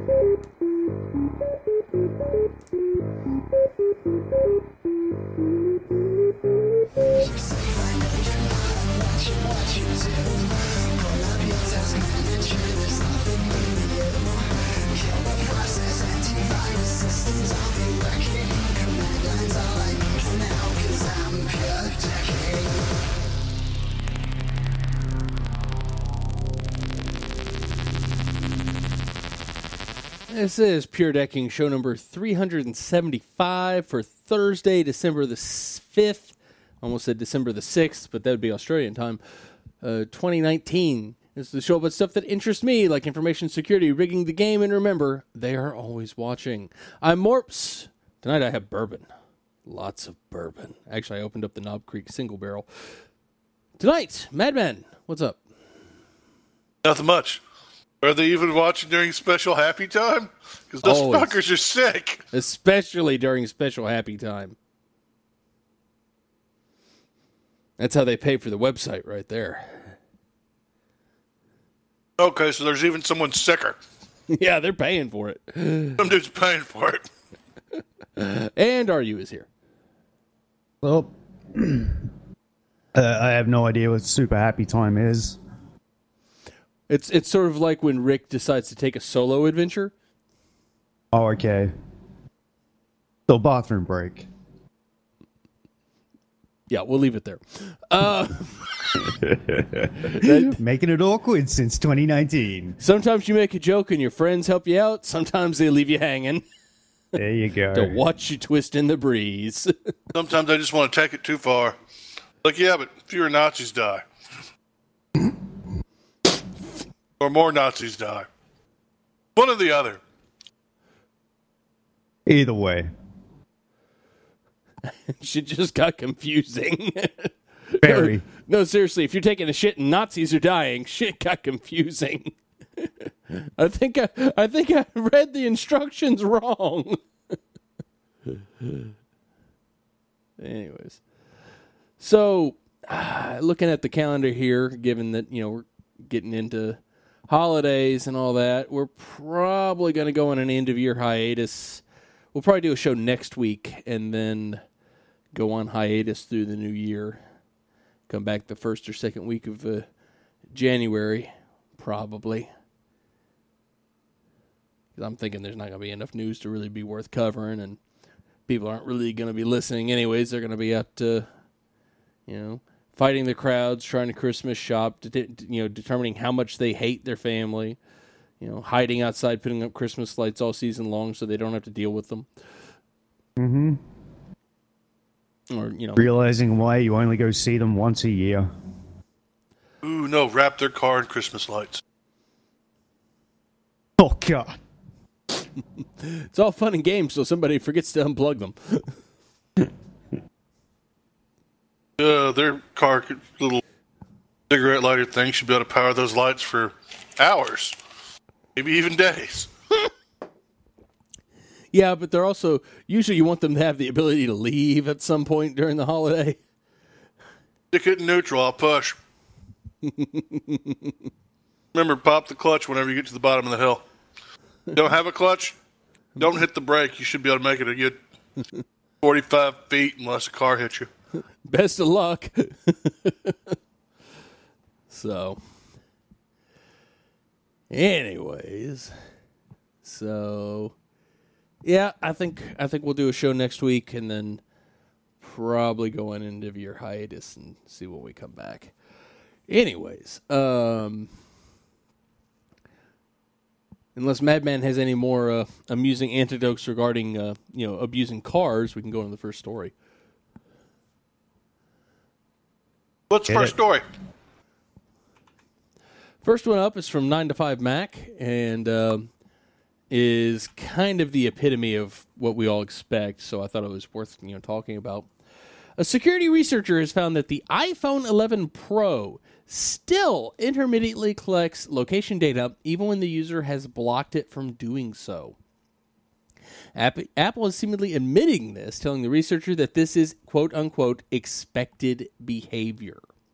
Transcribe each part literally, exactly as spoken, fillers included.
This is Pure Decking show number three hundred seventy-five for Thursday, December the fifth. Almost said December the sixth, but that would be Australian time. Uh, twenty nineteen. This is the show about stuff that interests me, like information security, rigging the game, and remember, they are always watching. I'm Morps. Tonight I have bourbon. Lots of bourbon. Actually, I opened up the Knob Creek single barrel. Tonight, Madman, what's up? Nothing much. Are they even watching during special happy time? Because those Always. fuckers are sick. Especially during special happy time. That's how they pay for the website right there. Okay, so there's even someone sicker. Yeah, they're paying for it. Some dude's paying for it. And R U is here. Well, uh, I have no idea what super happy time is. It's it's sort of like when Rick decides to take a solo adventure. Oh, okay. So bathroom break. Yeah, we'll leave it there. Uh, Making it awkward since twenty nineteen. sometimes you make a joke and your friends help you out. Sometimes they leave you hanging There you go. to watch you twist in the breeze. Sometimes I just want to take it too far. Like, yeah, but fewer Nazis die. Or more Nazis die. One or the other. Either way. Shit just got confusing. Very. No, seriously, if you're taking a shit and Nazis are dying, shit got confusing. I think I, I think I read the instructions wrong. Anyways, so uh, looking at the calendar here, given that you know we're getting into holidays and all that, we're probably going to go on an end of year hiatus. We'll probably do a show next week and then go on hiatus through the new year. Come back the first or second week of uh, January, probably. Because I'm thinking there's not going to be enough news to really be worth covering, and people aren't really going to be listening anyways. They're going to be up to, you know, fighting the crowds, trying to Christmas shop, de- you know, determining how much they hate their family, you know, hiding outside, putting up Christmas lights all season long so they don't have to deal with them. Mm-hmm. Or, you know, Realizing why you only go see them once a year. Ooh, no, wrap their car in Christmas lights. Oh, God. it's all fun and games so somebody forgets to unplug them. Uh, their car, could- little cigarette lighter thing should be able to power those lights for hours. Maybe even days. Yeah, but they're also, usually you want them to have the ability to leave at some point during the holiday. Stick it in neutral, I'll push. Remember, pop the clutch whenever you get to the bottom of the hill. Don't have a clutch? Don't hit the brake. You should be able to make it a good forty-five feet unless a car hits you. Best of luck. So, anyways, so yeah, I think I think we'll do a show next week and then probably go on end of year hiatus and see when we come back. Anyways, um, unless Madman has any more uh, amusing anecdotes regarding uh, you know abusing cars, we can go on to the first story. What's the Hit first it. story? First one up is from nine to five Mac, and um, is kind of the epitome of what we all expect, so I thought it was worth you know talking about. A security researcher has found that the iPhone eleven Pro still intermittently collects location data even when the user has blocked it from doing so. Apple is seemingly admitting this, telling the researcher that this is quote-unquote expected behavior.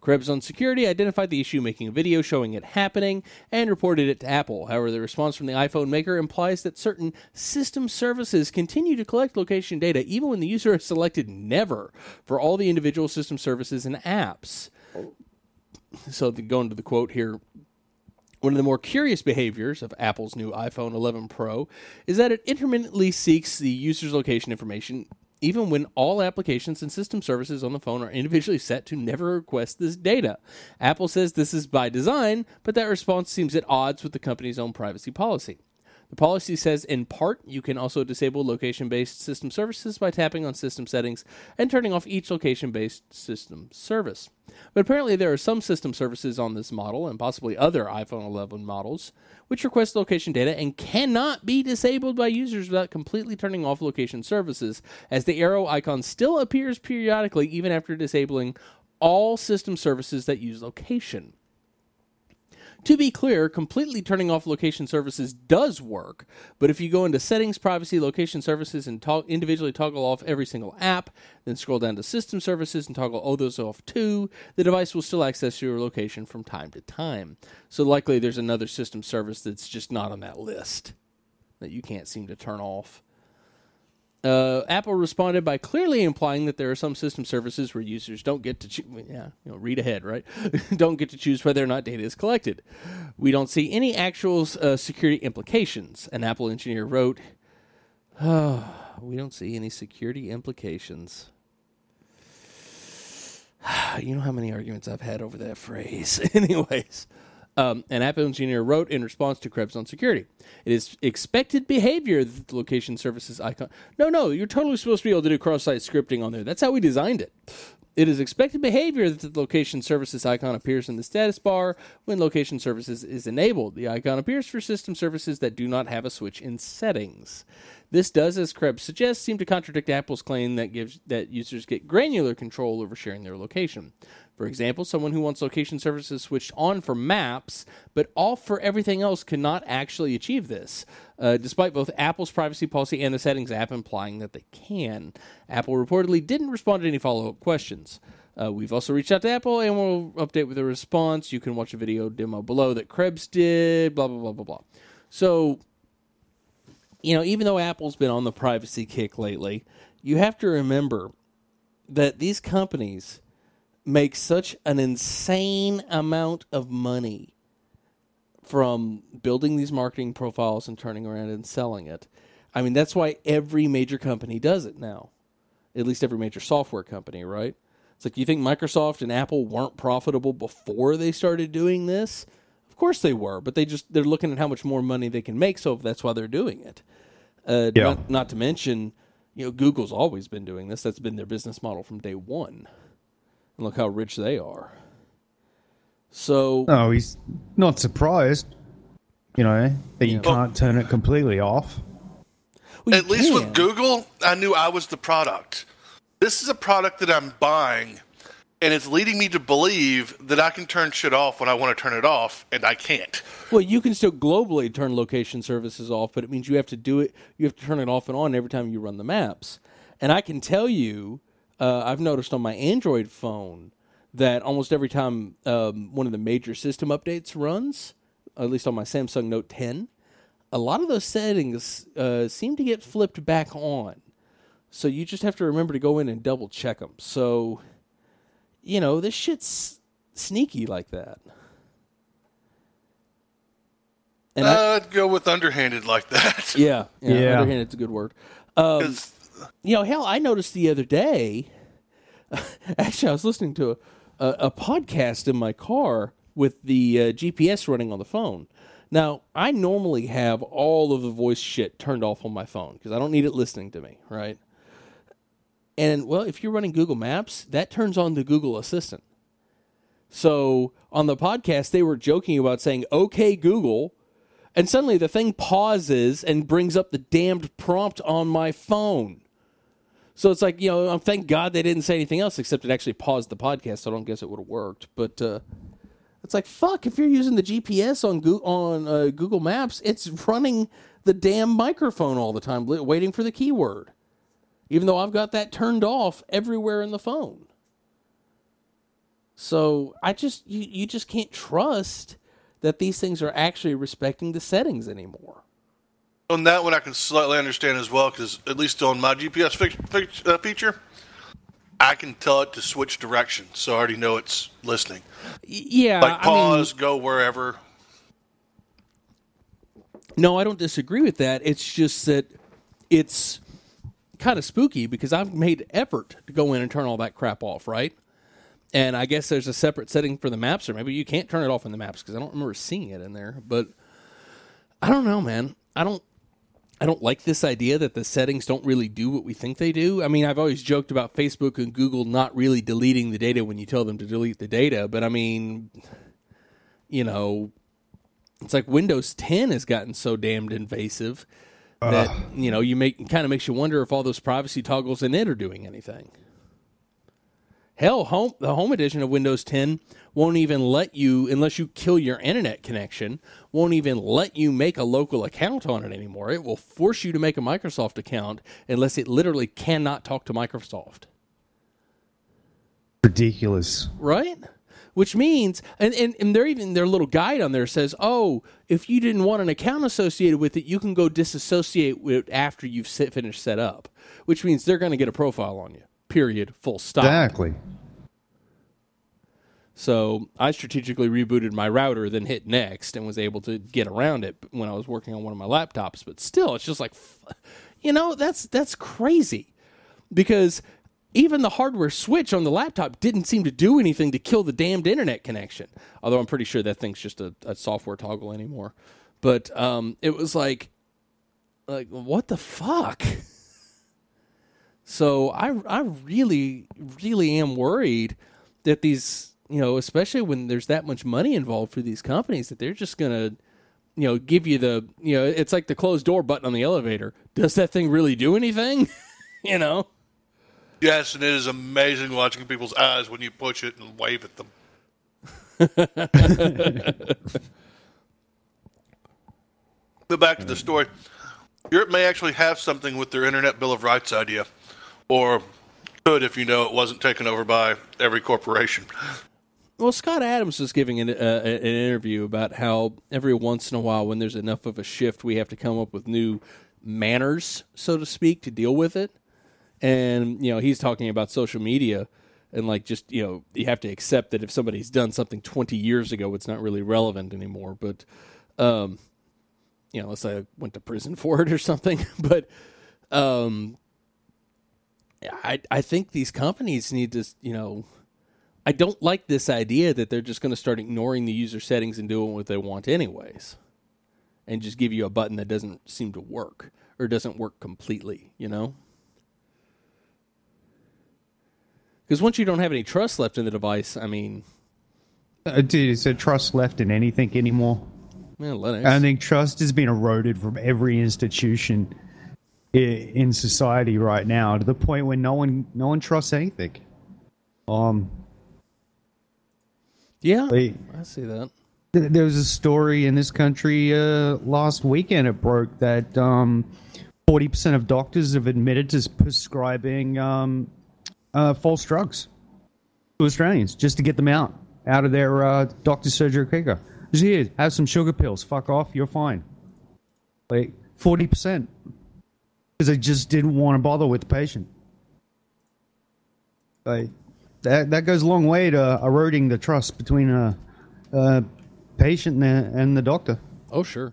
Krebs on Security identified the issue, making a video showing it happening, and reported it to Apple. However, the response from the iPhone maker implies that certain system services continue to collect location data even when the user has selected never for all the individual system services and apps. So going to the quote here, one of the more curious behaviors of Apple's new iPhone eleven Pro is that it intermittently seeks the user's location information even when all applications and system services on the phone are individually set to never request this data. Apple says this is by design, but that response seems at odds with the company's own privacy policy. The policy says, in part, you can also disable location-based system services by tapping on system settings and turning off each location-based system service. But apparently there are some system services on this model, and possibly other iPhone eleven models, which request location data and cannot be disabled by users without completely turning off location services, as the arrow icon still appears periodically even after disabling all system services that use location. To be clear, completely turning off location services does work, but if you go into Settings, Privacy, Location Services, and to- individually toggle off every single app, then scroll down to System Services and toggle all those off too, the device will still access your location from time to time. So likely there's another system service that's just not on that list that you can't seem to turn off. Uh, Apple responded by clearly implying that there are some system services where users don't get to choose. Yeah, you know, read ahead, right? Don't get to choose whether or not data is collected. We don't see any actual uh, security implications. An Apple engineer wrote, oh, "We don't see any security implications." You know how many arguments I've had over that phrase. Anyways. Um, an Apple engineer wrote in response to Krebs on Security, "It is expected behavior that the location services icon..." No, no, you're totally supposed to be able to do cross-site scripting on there. That's how we designed it. "It is expected behavior that the location services icon appears in the status bar when location services is enabled. The icon appears for system services that do not have a switch in settings. This does, as Krebs suggests, seem to contradict Apple's claim that gives that users get granular control over sharing their location. For example, someone who wants location services switched on for maps, but off for everything else cannot actually achieve this, uh, despite both Apple's privacy policy and the Settings app implying that they can." Apple reportedly didn't respond to any follow-up questions. Uh, we've also reached out to Apple, and we'll update with a response. You can watch a video demo below that Krebs did, blah, blah, blah, blah, blah. So, you know, even though Apple's been on the privacy kick lately, you have to remember that these companies make such an insane amount of money from building these marketing profiles and turning around and selling it. I mean, that's why every major company does it now. At least every major software company, right? It's like, you think Microsoft and Apple weren't profitable before they started doing this? Of course they were, but they just, they're looking at how much more money they can make, so that's why they're doing it. Uh, Yeah. not, not to mention, you know, Google's always been doing this. That's been their business model from day one. And look how rich they are. So, No, he's not surprised, you know, that you Yeah. can't turn it completely off. well, you At least can. with Google, I knew I was the product. This is a product that I'm buying, and it's leading me to believe that I can turn shit off when I want to turn it off, and I can't. Well, you can still globally turn location services off, but it means you have to do it. You have to turn it off and on every time you run the maps. And I can tell you, uh, I've noticed on my Android phone that almost every time um, one of the major system updates runs, at least on my Samsung Note ten, a lot of those settings uh, seem to get flipped back on. So you just have to remember to go in and double check them. So, you know, this shit's sneaky like that. And I, I'd go with underhanded like that. yeah, yeah, Yeah. underhanded's a good word. Um, 'Cause you know, hell, I noticed the other day. Actually, I was listening to a, a, a podcast in my car with the uh, G P S running on the phone. Now, I normally have all of the voice shit turned off on my phone because I don't need it listening to me, right? And, well, if you're running Google Maps, that turns on the Google Assistant. So, on the podcast, they were joking about saying, "Okay, Google," and suddenly the thing pauses and brings up the damned prompt on my phone. So it's like, you know, thank God they didn't say anything else except it actually paused the podcast, so I don't guess it would have worked. But uh, it's like, fuck, if you're using the G P S on, Go- on uh, Google Maps, it's running the damn microphone all the time, li- waiting for the keyword. Even though I've got that turned off everywhere in the phone. So I just you, you just can't trust that these things are actually respecting the settings anymore. On that one, I can slightly understand as well, because at least on my G P S fi- fi- uh, feature, I can tell it to switch direction, so I already know it's listening. Y- Yeah, Like pause, I mean, go wherever. no, I don't disagree with that. It's just that it's kind of spooky because I've made effort to go in and turn all that crap off, right? And I guess there's a separate setting for the maps, or maybe you can't turn it off in the maps because I don't remember seeing it in there. But I don't know, man. I don't. I don't like this idea that the settings don't really do what we think they do. I mean, I've always joked about Facebook and Google not really deleting the data when you tell them to delete the data. But I mean, you know, it's like Windows ten has gotten so damned invasive that, uh. you know, you make kind of makes you wonder if all those privacy toggles in it are doing anything. Hell, home, the home edition of Windows ten won't even let you, unless you kill your internet connection, won't even let you make a local account on it anymore. It will force you to make a Microsoft account unless it literally cannot talk to Microsoft. Ridiculous. Right? Which means, and, and, and they're even, their little guide on there says, oh, if you didn't want an account associated with it, you can go disassociate with it after you've set, finished set up. Which means they're going to get a profile on you. Period. Full stop. Exactly. So I strategically rebooted my router, then hit next, and was able to get around it when I was working on one of my laptops. But still, it's just like, you know, that's that's crazy. Because even the hardware switch on the laptop didn't seem to do anything to kill the damned internet connection. Although I'm pretty sure that thing's just a, a software toggle anymore. But um, it was like, like, what the fuck? So I, I really, really am worried that these, you know, especially when there's that much money involved for these companies, that they're just going to, you know, give you the, you know, it's like the closed door button on the elevator. Does that thing really do anything? You know? Yes, and it is amazing watching people's eyes when you push it and wave at them. But back to the story. Europe may actually have something with their Internet Bill of Rights idea. Or could if you know it wasn't taken over by every corporation. Well, Scott Adams was giving an, uh, an interview about how every once in a while when there's enough of a shift, we have to come up with new manners, so to speak, to deal with it. And, you know, he's talking about social media and, like, just, you know, you have to accept that if somebody's done something twenty years ago, it's not really relevant anymore. But, um, you know, unless I went to prison for it or something. But, um... I I think these companies need to, you know, I don't like this idea that they're just going to start ignoring the user settings and doing what they want anyways. And just give you a button that doesn't seem to work or doesn't work completely, you know? Because once you don't have any trust left in the device, I mean... Uh, dude, is there trust left in anything anymore? Yeah, Linux. I think trust has been eroded from every institution in society right now, to the point where no one no one trusts anything. Um, yeah, like, I see that. Th- there was a story in this country uh, last weekend. It broke that um, forty percent of doctors have admitted to prescribing um, uh, false drugs to Australians just to get them out out of their uh, doctor's surgery quicker. Just here, have some sugar pills. Fuck off. You're fine. Like forty percent. Because they just didn't want to bother with the patient. Like, that that goes a long way to eroding the trust between a, a patient and the, and the doctor. Oh, sure.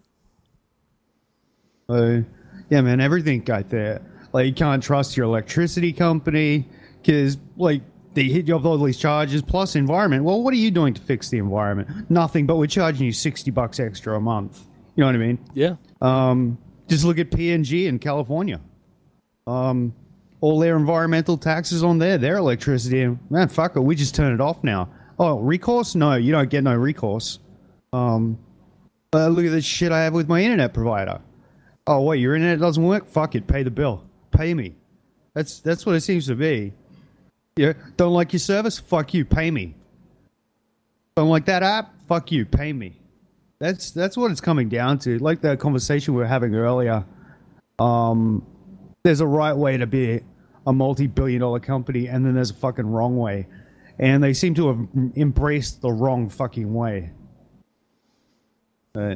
So, yeah, man, everything got there. Like, you can't trust your electricity company because, like, they hit you up with all these charges plus environment. Well, what are you doing to fix the environment? Nothing, but we're charging you sixty bucks extra a month. You know what I mean? Yeah. Um... Just look at P and G in California. Um, all their environmental taxes on there, their electricity. And, man, fuck it, we just turn it off now. Oh, recourse? No, you don't get no recourse. Um, uh, look at this shit I have with my internet provider. Oh, wait, your internet doesn't work? Fuck it, pay the bill. Pay me. That's that's what it seems to be. Yeah, don't like your service? Fuck you, pay me. Don't like that app? Fuck you, pay me. That's that's what it's coming down to. Like the conversation we were having earlier. Um, there's a right way to be a multi-billion dollar company, and then there's a fucking wrong way. and they seem to have embraced the wrong fucking way. But,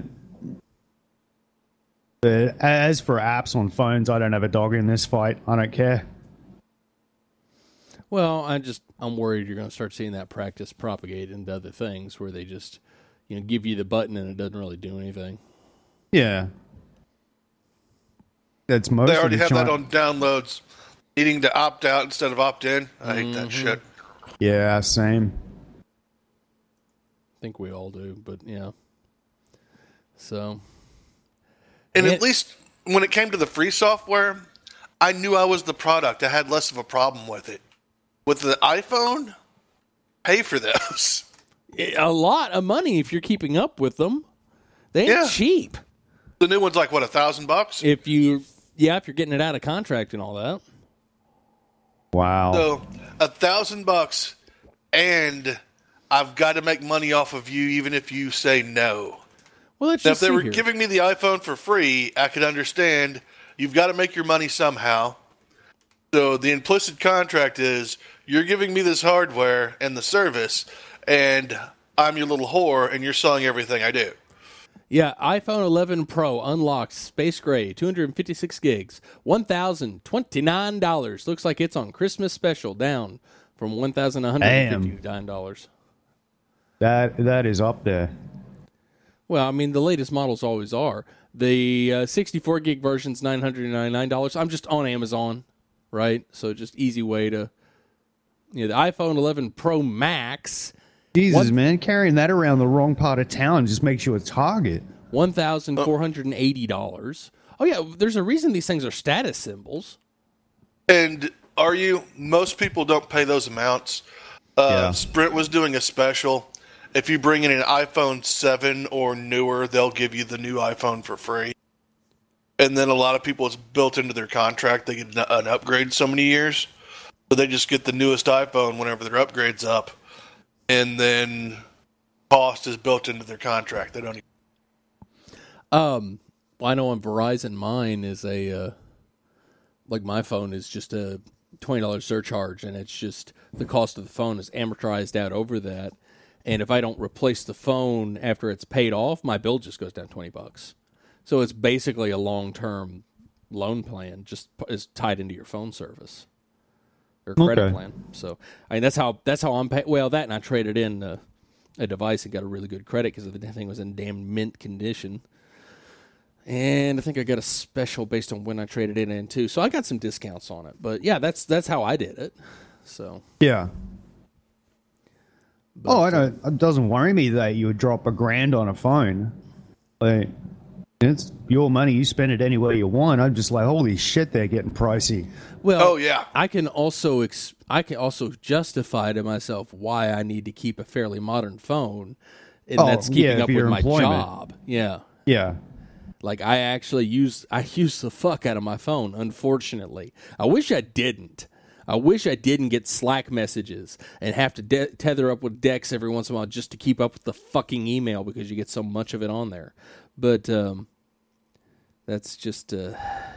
but as for apps on phones, I don't have a dog in this fight. I don't care. Well, I just I'm worried you're going to start seeing that practice propagate into other things where they just, you know, give you the button and it doesn't really do anything. Yeah, that's most. They already of have the that Chi- on downloads, needing to opt out instead of opt in. I hate that shit. Yeah, same. I think we all do, but yeah. So, And Yeah. at least when it came to the free software, I knew I was the product. I had less of a problem with it. With the iPhone, pay for those. a lot of money if you're keeping up with them. They ain't Yeah. cheap. The new one's like, what, a thousand bucks? If you, yeah, if you're getting it out of contract and all that. Wow. So, a thousand bucks, and I've got to make money off of you even if you say no. Well, let's Now, just if they see were here. giving me the iPhone for free, I could understand. You've got to make your money somehow. So the implicit contract is you're giving me this hardware and the service, and I'm your little whore, and you're selling everything I do. Yeah, iPhone eleven Pro unlocked space gray, two hundred fifty-six gigs, one thousand twenty-nine dollars. Looks like it's on Christmas special, down from one thousand one hundred fifty-nine dollars. That that is up there. Well, I mean, the latest models always are. The uh, sixty-four gig version's nine hundred ninety-nine dollars. I'm just on Amazon, right? So just easy way to, you know, the iPhone eleven Pro Max, Jesus, What? man, carrying that around the wrong part of town just makes you a target. one thousand four hundred eighty dollars. Oh, yeah, there's a reason these things are status symbols. And are you? Most people don't pay those amounts. Uh, Yeah. Sprint was doing a special. If you bring in an iPhone seven or newer, they'll give you the new iPhone for free. And then a lot of people, it's built into their contract. They get an upgrade so many years. So they just get the newest iPhone whenever their upgrade's up. And then cost is built into their contract. They don't even... Um, well, I know on Verizon, mine is a, uh, like my phone is just a twenty dollars surcharge, and it's just the cost of the phone is amortized out over that. And if I don't replace the phone after it's paid off, my bill just goes down twenty bucks. So it's basically a long-term loan plan, just p- is tied into your phone service or credit Okay. plan. So I mean, that's how that's how I'm paying. Well, that and I traded in uh, a device and got a really good credit because the thing was in damn mint condition. And I think I got a special based on when I traded it in too. So I got some discounts on it. But yeah, that's that's how I did it. So Yeah. but, Oh, I don't. It doesn't worry me that you would drop a grand on a phone. Like, it's your money. You spend it any way you want. I'm just like, holy shit, they're getting pricey. Well, Oh, yeah. I can also ex- I can also justify to myself why I need to keep a fairly modern phone, and Oh, that's keeping yeah, up for with your my employment. job. Yeah, Yeah. like I actually use I use the fuck out of my phone. Unfortunately, I wish I didn't. I wish I didn't get Slack messages and have to de- tether up with Dex every once in a while just to keep up with the fucking email because you get so much of it on there. But um, that's just uh,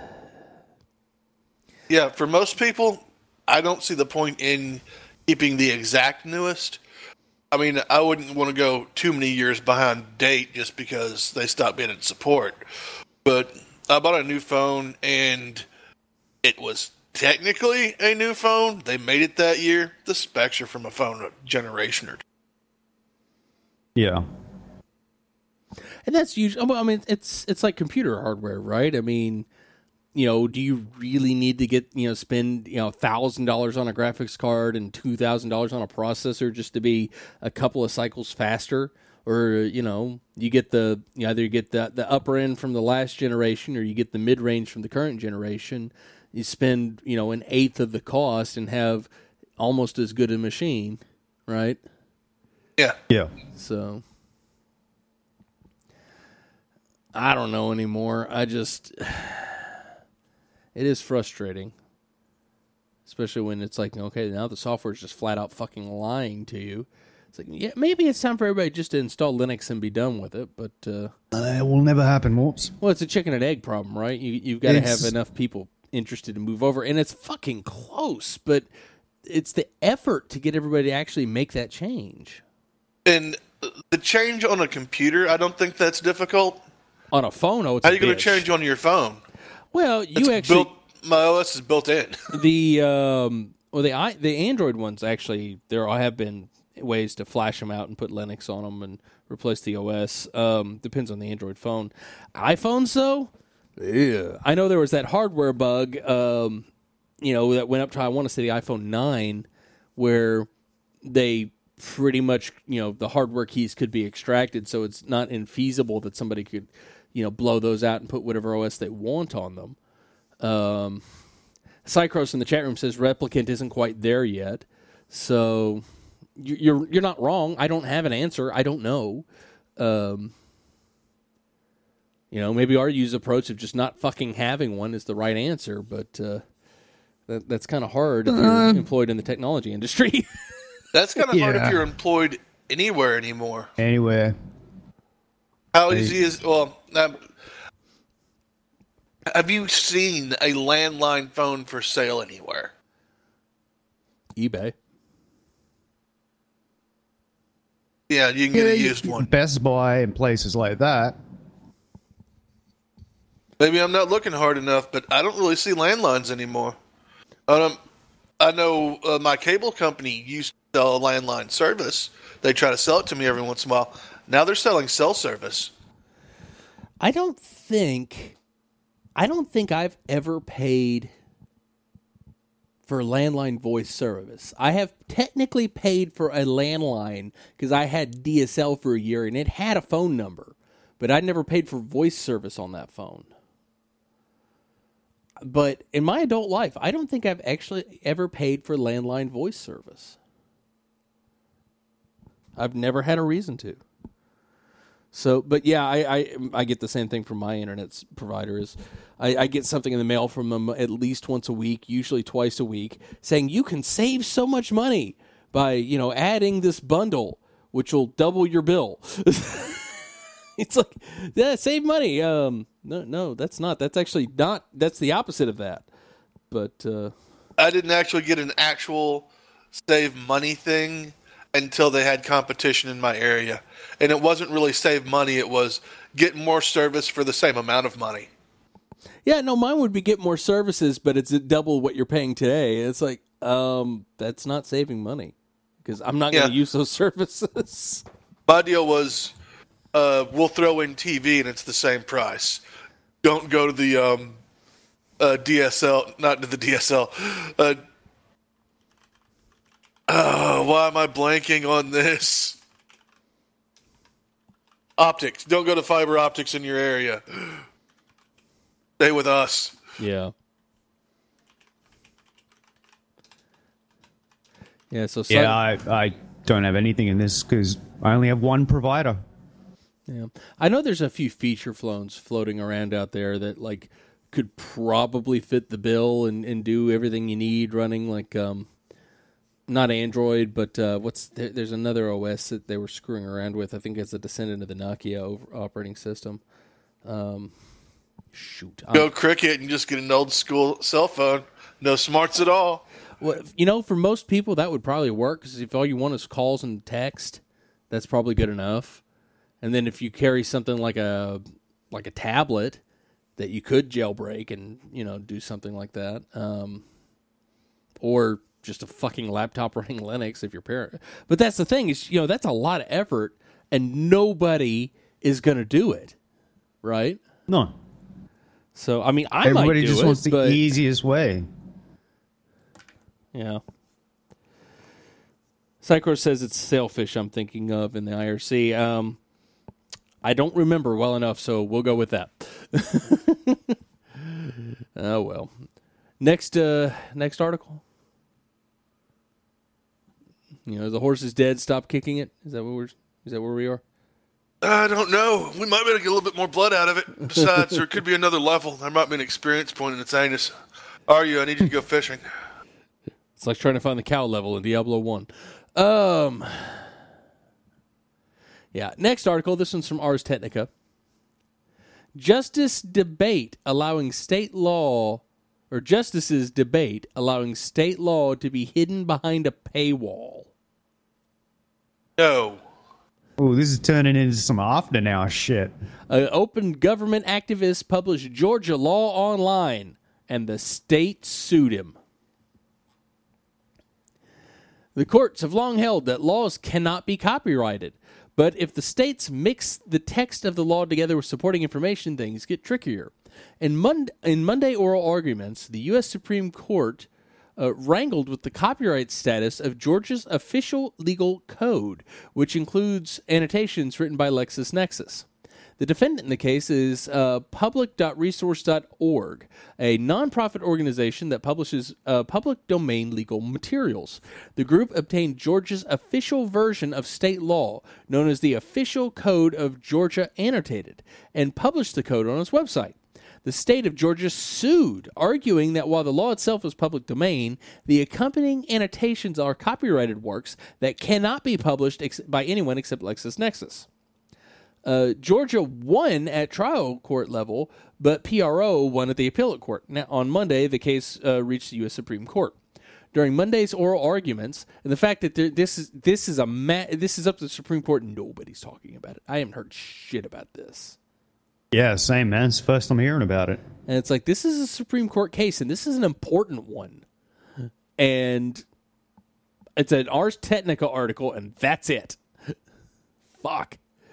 Yeah, for most people, I don't see the point in keeping the exact newest. I mean, I wouldn't want to go too many years behind date just because they stopped being in support. But I bought a new phone, and it was technically a new phone. They made it that year. The specs are from a phone a generation or two. Yeah. And that's usually, I mean, it's it's like computer hardware, right? I mean, you know, do you really need to get, you know, spend, you know, one thousand dollars on a graphics card and two thousand dollars on a processor just to be a couple of cycles faster? Or, you know, you get the, you either you get the, the upper end from the last generation or you get the mid-range from the current generation. You spend, you know, an eighth of the cost and have almost as good a machine, right? Yeah. Yeah. So I don't know anymore. I just it is frustrating. Especially when it's like, okay, now the software is just flat out fucking lying to you. It's like, yeah, maybe it's time for everybody just to install Linux and be done with it. But uh, Uh, it will never happen, Whoops. well, it's a chicken and egg problem, right? You you've got to have It's- enough people interested to move over, and it's fucking close. But it's the effort to get everybody to actually make that change. And the change on a computer, I don't think that's difficult. On a phone, oh, it's How a are you going bitch. to change on your phone? Well, you It's actually built, my O S is built in. the um, well the i the Android ones actually there have been ways to flash them out and put Linux on them and replace the O S. Um, depends on the Android phone. iPhones though, yeah. I know there was that hardware bug. Um, you know that went up to I want to say the iPhone nine, where they pretty much you know the hardware keys could be extracted, so it's not infeasible that somebody could you know blow those out and put whatever O S they want on them. Um, Cycros in the chat room says Replicant isn't quite there yet, so you're you're not wrong. I don't have an answer. I don't know. Um, you know, maybe our use approach of just not fucking having one is the right answer, but uh, that, that's kind of hard if you're Um, employed in the technology industry. That's kind of hard Yeah. if you're employed anywhere anymore. Anywhere. How easy is well? Um, have you seen a landline phone for sale anywhere? eBay. Yeah, you can get Yeah, a you- used one. Best Buy and places like that. Maybe I'm not looking hard enough, but I don't really see landlines anymore. Um, I know uh, my cable company used to sell a landline service. They try to sell it to me every once in a while. Now they're selling cell service. I don't think I don't think I've ever paid for landline voice service. I have technically paid for a landline because I had D S L for a year and it had a phone number, but I never paid for voice service on that phone. But in my adult life, I don't think I've actually ever paid for landline voice service. I've never had a reason to. So, but yeah, I, I I get the same thing from my internet provider. Is I, I get something in the mail from them at least once a week, usually twice a week, saying you can save so much money by you know adding this bundle, which will double your bill. It's like, yeah, save money. Um, no, no, that's not. That's actually not. That's the opposite of that. But uh, I didn't actually get an actual save money thing until they had competition in my area. And it wasn't really save money. It was get more service for the same amount of money. yeah, no, mine would be get more services, but it's double what you're paying today. It's like, um, that's not saving money because I'm not going to Yeah. use those services. My deal was uh, we'll throw in T V and it's the same price. Don't go to the um, uh, D S L, not to the D S L. Uh, oh, why am I blanking on this? Optics. Don't go to fiber optics in your area. Stay with us. Yeah. Yeah, so Yeah, I, I don't have anything in this because I only have one provider. yeah. I know there's a few feature phones floating around out there that like could probably fit the bill and, and do everything you need running like um not Android, but uh, what's there, there's another O S that they were screwing around with. I think it's a descendant of the Nokia over, operating system. Um, shoot, I'm- Go Cricket and just get an old school cell phone. No smarts at all. Well, you know, for most people, that would probably work because if all you want is calls and text, that's probably good enough. And then if you carry something like a like a tablet that you could jailbreak and you know do something like that, um, or just a fucking laptop running Linux if your parent. But that's the thing is, you know, that's a lot of effort, and nobody is going to do it, right? No. So I mean, I Everybody might do just it, wants the but, easiest way. Yeah. Psychor says it's Sailfish I'm thinking of in the I R C. Um, I don't remember well enough, so we'll go with that. Oh, well. Next uh, next article. You know, the horse is dead, stop kicking it. Is that what we're is that where we are? I don't know. We might be able to get a little bit more blood out of it. Besides, there could be another level. There might be an experience point in its anus. Are you? I need you to go fishing. It's like trying to find the cow level in Diablo one. Um, yeah, next article. This one's from Ars Technica. Justice debate allowing state law or justices debate allowing state law to be hidden behind a paywall. No. Oh, this is turning into some after now shit. An open government activist published Georgia law online, and the state sued him. The courts have long held that laws cannot be copyrighted, but if the states mix the text of the law together with supporting information, things get trickier. In, Mond- in Monday oral arguments, the U S Supreme Court uh, wrangled with the copyright status of Georgia's official legal code, which includes annotations written by LexisNexis. The defendant in the case is uh, public dot resource dot org, a nonprofit organization that publishes uh, public domain legal materials. The group obtained Georgia's official version of state law, known as the Official Code of Georgia Annotated, and published the code on its website. The state of Georgia sued, arguing that while the law itself is public domain, the accompanying annotations are copyrighted works that cannot be published ex- by anyone except LexisNexis. Uh, Georgia won at trial court level, but P R O won at the appellate court. Now, on Monday, the case uh, reached the U S Supreme Court. During Monday's oral arguments, and the fact that there, this is this is a ma- this is up to the Supreme Court, and nobody's talking about it. I haven't heard shit about this. Yeah, same, man. It's the first I'm hearing about it. And it's like, this is a Supreme Court case, and this is an important one. And it's an Ars Technica article, and that's it. Fuck.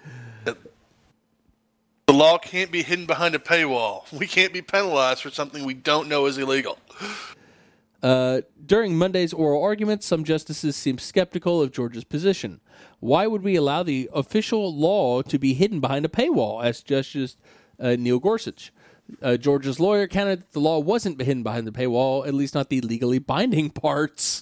The law can't be hidden behind a paywall. We can't be penalized for something we don't know is illegal. Uh, during Monday's oral arguments, some justices seemed skeptical of Georgia's position. Why would we allow the official law to be hidden behind a paywall? Asked Justice uh, Neil Gorsuch. Uh, Georgia's lawyer countered that the law wasn't hidden behind the paywall, at least not the legally binding parts.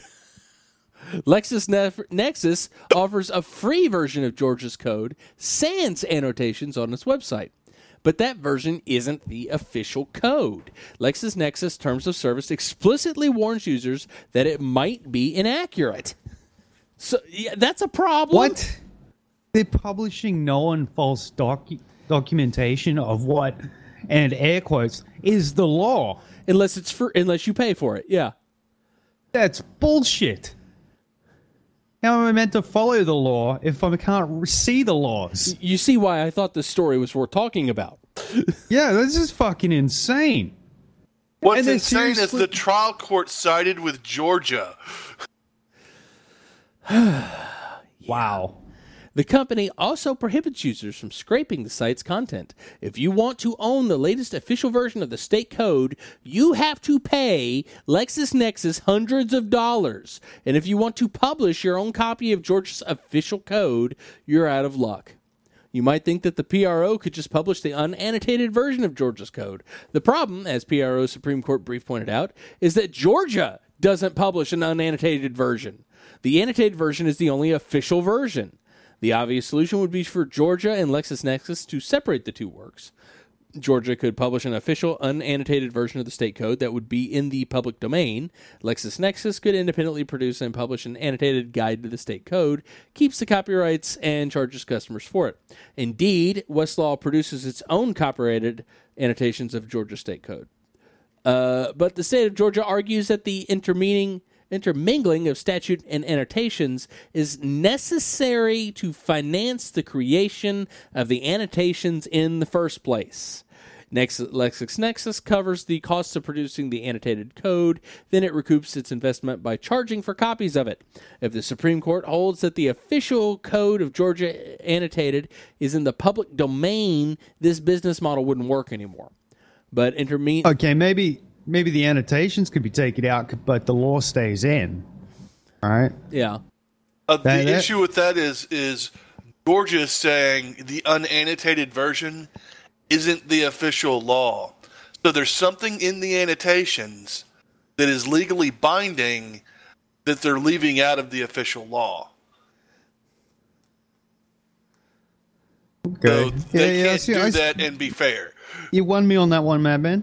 LexisNexis offers a free version of Georgia's code, sans annotations, on its website. But that version isn't the official code. LexisNexis Terms of Service explicitly warns users that it might be inaccurate. So yeah, that's a problem. What? They're publishing known false docu- documentation of what, and air quotes, is the law. Unless it's for, unless you pay for it, yeah. That's bullshit. How am I meant to follow the law if I can't see the laws? You see why I thought this story was worth talking about. Yeah, this is fucking insane. What's And then insane is seriously- the trial court sided with Georgia. Wow. The company also prohibits users from scraping the site's content. If you want to own the latest official version of the state code, you have to pay LexisNexis hundreds of dollars. And if you want to publish your own copy of Georgia's official code, you're out of luck. You might think that the P R O could just publish the unannotated version of Georgia's code. The problem, as P R O's Supreme Court brief pointed out, is that Georgia doesn't publish an unannotated version. The annotated version is the only official version. The obvious solution would be for Georgia and LexisNexis to separate the two works. Georgia could publish an official unannotated version of the state code that would be in the public domain. LexisNexis could independently produce and publish an annotated guide to the state code, keeps the copyrights, and charges customers for it. Indeed, Westlaw produces its own copyrighted annotations of Georgia state code. Uh, but the state of Georgia argues that the intermeaning intermingling of statute and annotations is necessary to finance the creation of the annotations in the first place. Next, LexisNexis covers the costs of producing the annotated code, then it recoups its investment by charging for copies of it. If the Supreme Court holds that the official code of Georgia annotated is in the public domain, this business model wouldn't work anymore. But interme- Okay, maybe maybe the annotations could be taken out, but the law stays in. All right. Yeah. Uh, the That- that- issue with that is is Georgia is saying the unannotated version isn't the official law. So there's something in the annotations that is legally binding that they're leaving out of the official law. Okay. So they Yeah, yeah, can't see, do I- that and be fair. You won me on that one, Madman.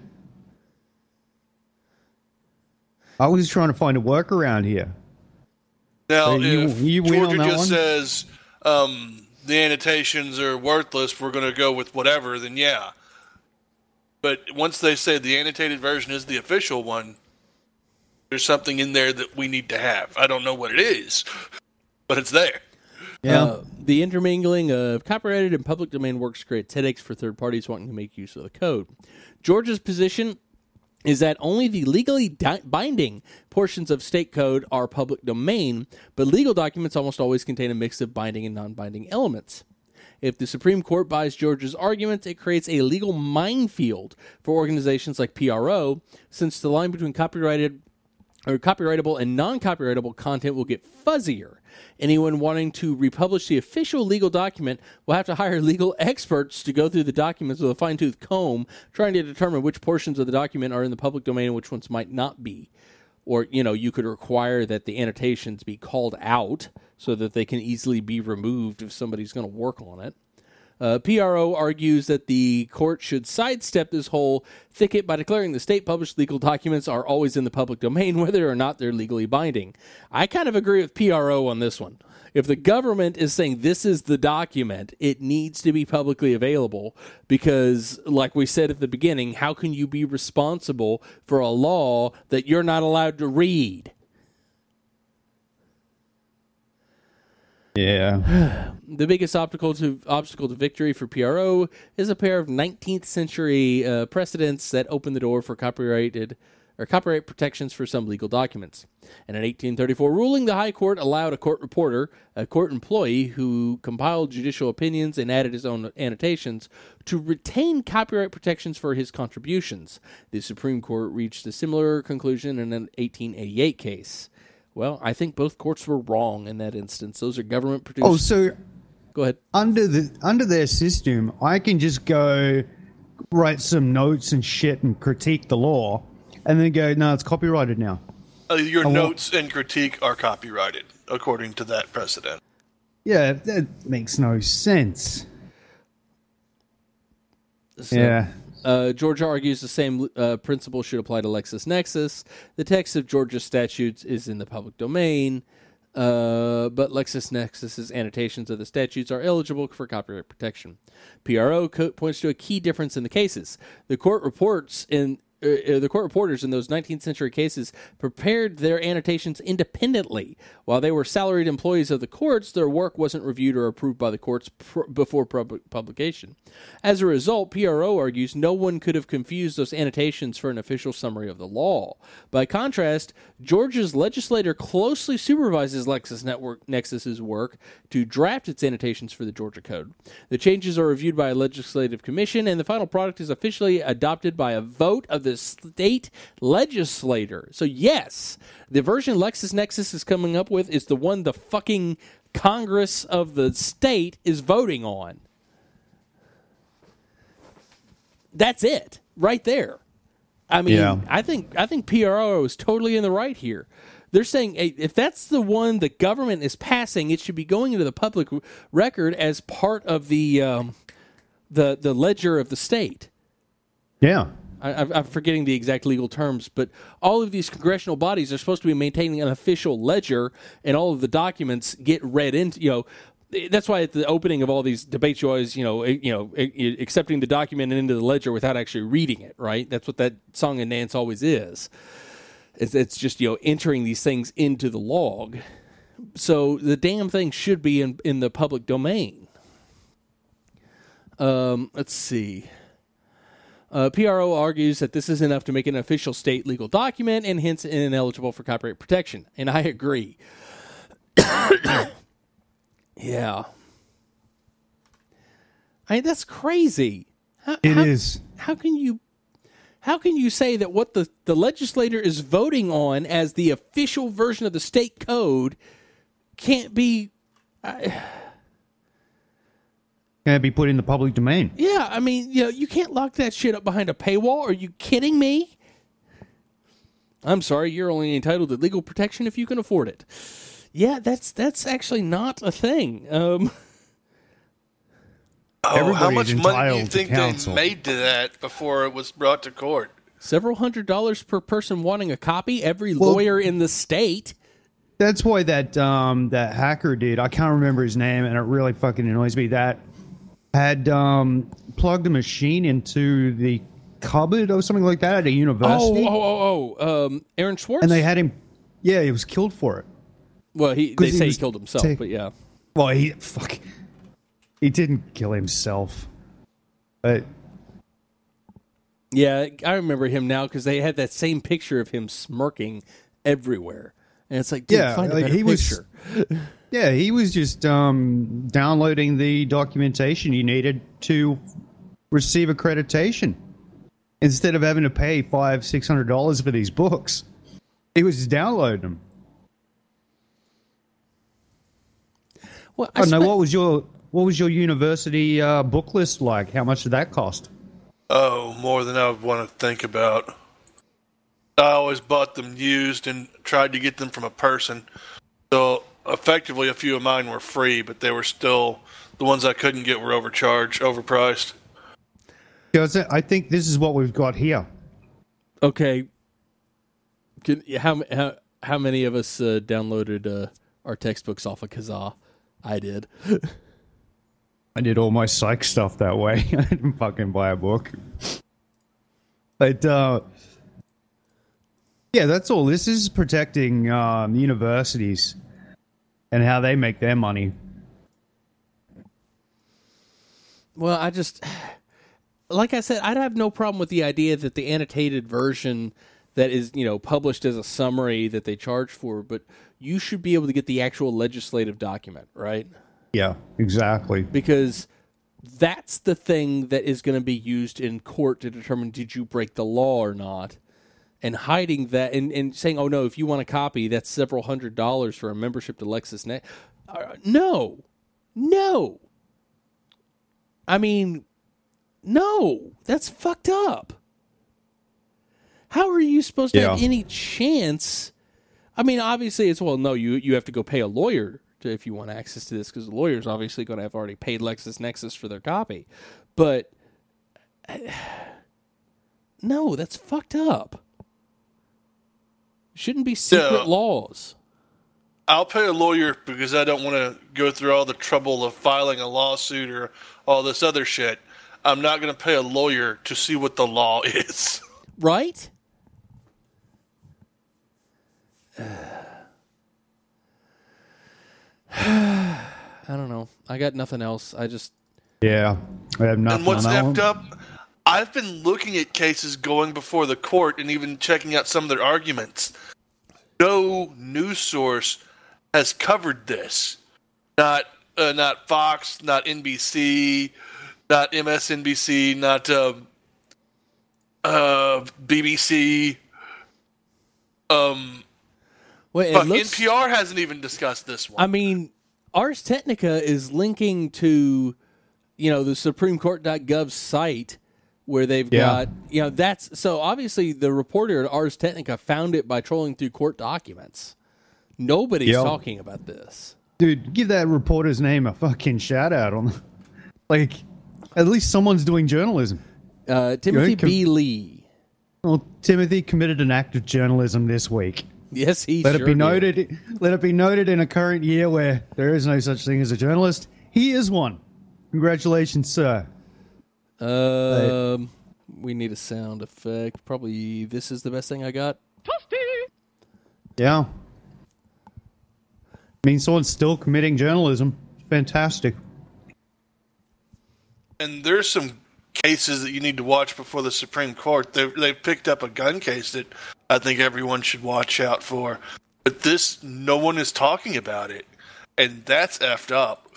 I was trying to find a workaround here. Now, So you- if you win on Georgia that just one? says um, the annotations are worthless, we're going to go with whatever, then yeah. But once they say the annotated version is the official one, there's something in there that we need to have. I don't know what it is, but it's there. Yeah. Uh, the intermingling of copyrighted and public domain works creates headaches for third parties wanting to make use of the code. Georgia's position is that only the legally di- binding portions of state code are public domain, but legal documents almost always contain a mix of binding and non-binding elements. If the Supreme Court buys Georgia's argument, it creates a legal minefield for organizations like P R O, since the line between copyrighted or copyrightable and non-copyrightable content will get fuzzier. Anyone wanting to republish the official legal document will have to hire legal experts to go through the documents with a fine-tooth comb, trying to determine which portions of the document are in the public domain and which ones might not be. Or, you know, you could require that the annotations be called out so that they can easily be removed if somebody's going to work on it. Uh, P R O argues that the court should sidestep this whole thicket by declaring the state-published legal documents are always in the public domain, whether or not they're legally binding. I kind of agree with P R O on this one. If the government is saying this is the document, it needs to be publicly available because, like we said at the beginning, how can you be responsible for a law that you're not allowed to read? Yeah. The biggest obstacle to obstacle to victory for P R O is a pair of nineteenth century uh, precedents that open the door for copyrighted or copyright protections for some legal documents. In an eighteen thirty-four ruling, the High Court allowed a court reporter, a court employee who compiled judicial opinions and added his own annotations, to retain copyright protections for his contributions. The Supreme Court reached a similar conclusion in an eighteen eighty-eight case. Well, I think both courts were wrong in that instance. Those are government produced. Oh, so Go ahead. under the under their system, I can just go write some notes and shit and critique the law, and then go, no, it's copyrighted now. Uh, your I notes and critique are copyrighted, according to that precedent. Yeah, that makes no sense. So, Yeah. Uh, Georgia argues the same uh, principle should apply to LexisNexis. The text of Georgia statutes is in the public domain, uh, but LexisNexis's annotations of the statutes are eligible for copyright protection. P R O co- points to a key difference in the cases. The court reports in Uh, the court reporters in those nineteenth century cases prepared their annotations independently. While they were salaried employees of the courts, their work wasn't reviewed or approved by the courts pr- before pub- publication. As a result, P R O argues no one could have confused those annotations for an official summary of the law. By contrast, Georgia's legislator closely supervises LexisNexis's work to draft its annotations for the Georgia Code. The changes are reviewed by a legislative commission, and the final product is officially adopted by a vote of the state legislator. So yes, the version LexisNexis is coming up with is the one the fucking Congress of the state is voting on. That's it, right there. I mean, Yeah. I think I think P R O is totally in the right here. They're saying hey, if that's the one the government is passing, it should be going into the public record as part of the um, the the ledger of the state. Yeah. I, I'm forgetting the exact legal terms, but all of these congressional bodies are supposed to be maintaining an official ledger, and all of the documents get read into. You know, that's why at the opening of all these debates, you always, you know, you know, accepting the document into the ledger without actually reading it. Right? That's what that song and dance always is. It's, it's just you know entering these things into the log. So the damn thing should be in in the public domain. Um, let's see. Uh, P R O argues that this is enough to make an official state legal document and hence ineligible for copyright protection. And I agree. Yeah. I mean, that's crazy. How, It how, is. How can you how can you say that what the, the legislator is voting on as the official version of the state code can't be... I, Can it be put in the public domain? Yeah, I mean, you know, you can't lock that shit up behind a paywall. Are you kidding me? I'm sorry, you're only entitled to legal protection if you can afford it. Yeah, that's that's actually not a thing. Um, oh, how much Everybody's money do you entitled to think they counsel. made to that before it was brought to court? several hundred dollars per person wanting a copy. Every Well- lawyer in the state. That's why that um, that hacker dude, I can't remember his name, and it really fucking annoys me, that had um, plugged a machine into the cupboard or something like that at a university. Oh, oh, oh, oh. Um, Aaron Schwartz? And they had him, yeah, he was killed for it. Well, he they he say he was killed himself, take- but yeah. Well, he, fuck, he didn't kill himself. But, Yeah, I remember him now because they had that same picture of him smirking everywhere. And it's like, dude, yeah, find a like, better he was, picture. yeah, he was just um, downloading the documentation you needed to receive accreditation. Instead of having to pay five, six hundred dollars for these books, he was just downloading them. Well, I don't know, spe- what was your what was your university uh, book list like? How much did that cost? Oh, more than I would want to think about. I always bought them used and tried to get them from a person. So effectively, a few of mine were free, but they were still the ones I couldn't get were overcharged, overpriced. Because I think this is what we've got here. Okay. Can, how, how, how many of us uh, downloaded uh, our textbooks off of Kazaa? I did. I did all my psych stuff that way. I didn't fucking buy a book. But, uh, yeah, that's all. This is protecting um, universities and how they make their money. Well, I just, like I said, I'd have no problem with the idea that the annotated version that is, you know, published as a summary that they charge for, but you should be able to get the actual legislative document, right? Yeah, exactly. Because that's the thing that is going to be used in court to determine did you break the law or not. And hiding that and, and saying, oh, no, if you want a copy, that's several hundred dollars for a membership to LexisNexis. Uh, no. No. I mean, no. That's fucked up. How are you supposed to Yeah. have any chance? I mean, obviously, it's, well, no, you, you have to go pay a lawyer to, if you want access to this, because the lawyer's obviously going to have already paid LexisNexis for their copy. But, no, that's fucked up. Shouldn't be secret Yeah. laws. I'll pay a lawyer because I don't want to go through all the trouble of filing a lawsuit or all this other shit. I'm not going to pay a lawyer to see what the law is. Right? I don't know. I got nothing else. I just... Yeah. I have nothing And what's on that effed one. up, I've been looking at cases going before the court and even checking out some of their arguments. No news source has covered this. Not uh, not Fox, not N B C, not M S N B C, not uh, uh, B B C. Um, Well, it fuck, looks, N P R hasn't even discussed this one. I mean, Ars Technica is linking to, you know, the Supreme Court dot gov site where they've Yeah. got, you know, that's, so obviously the reporter at Ars Technica found it by trolling through court documents. Nobody's Yeah. talking about this. Dude, give that reporter's name a fucking shout out on the, like, at least someone's doing journalism. Uh, Timothy com- B. Lee. Well, Timothy committed an act of journalism this week. Yes, he Let sure it be did. noted. Let it be noted in a current year where there is no such thing as a journalist. He is one. Congratulations, sir. Um, we need a sound effect. Probably this is the best thing I got. Yeah. I mean, someone's still committing journalism. Fantastic. And there's some cases that you need to watch before the Supreme Court. They've, they've picked up a gun case that I think everyone should watch out for. But this, no one is talking about it. And that's effed up.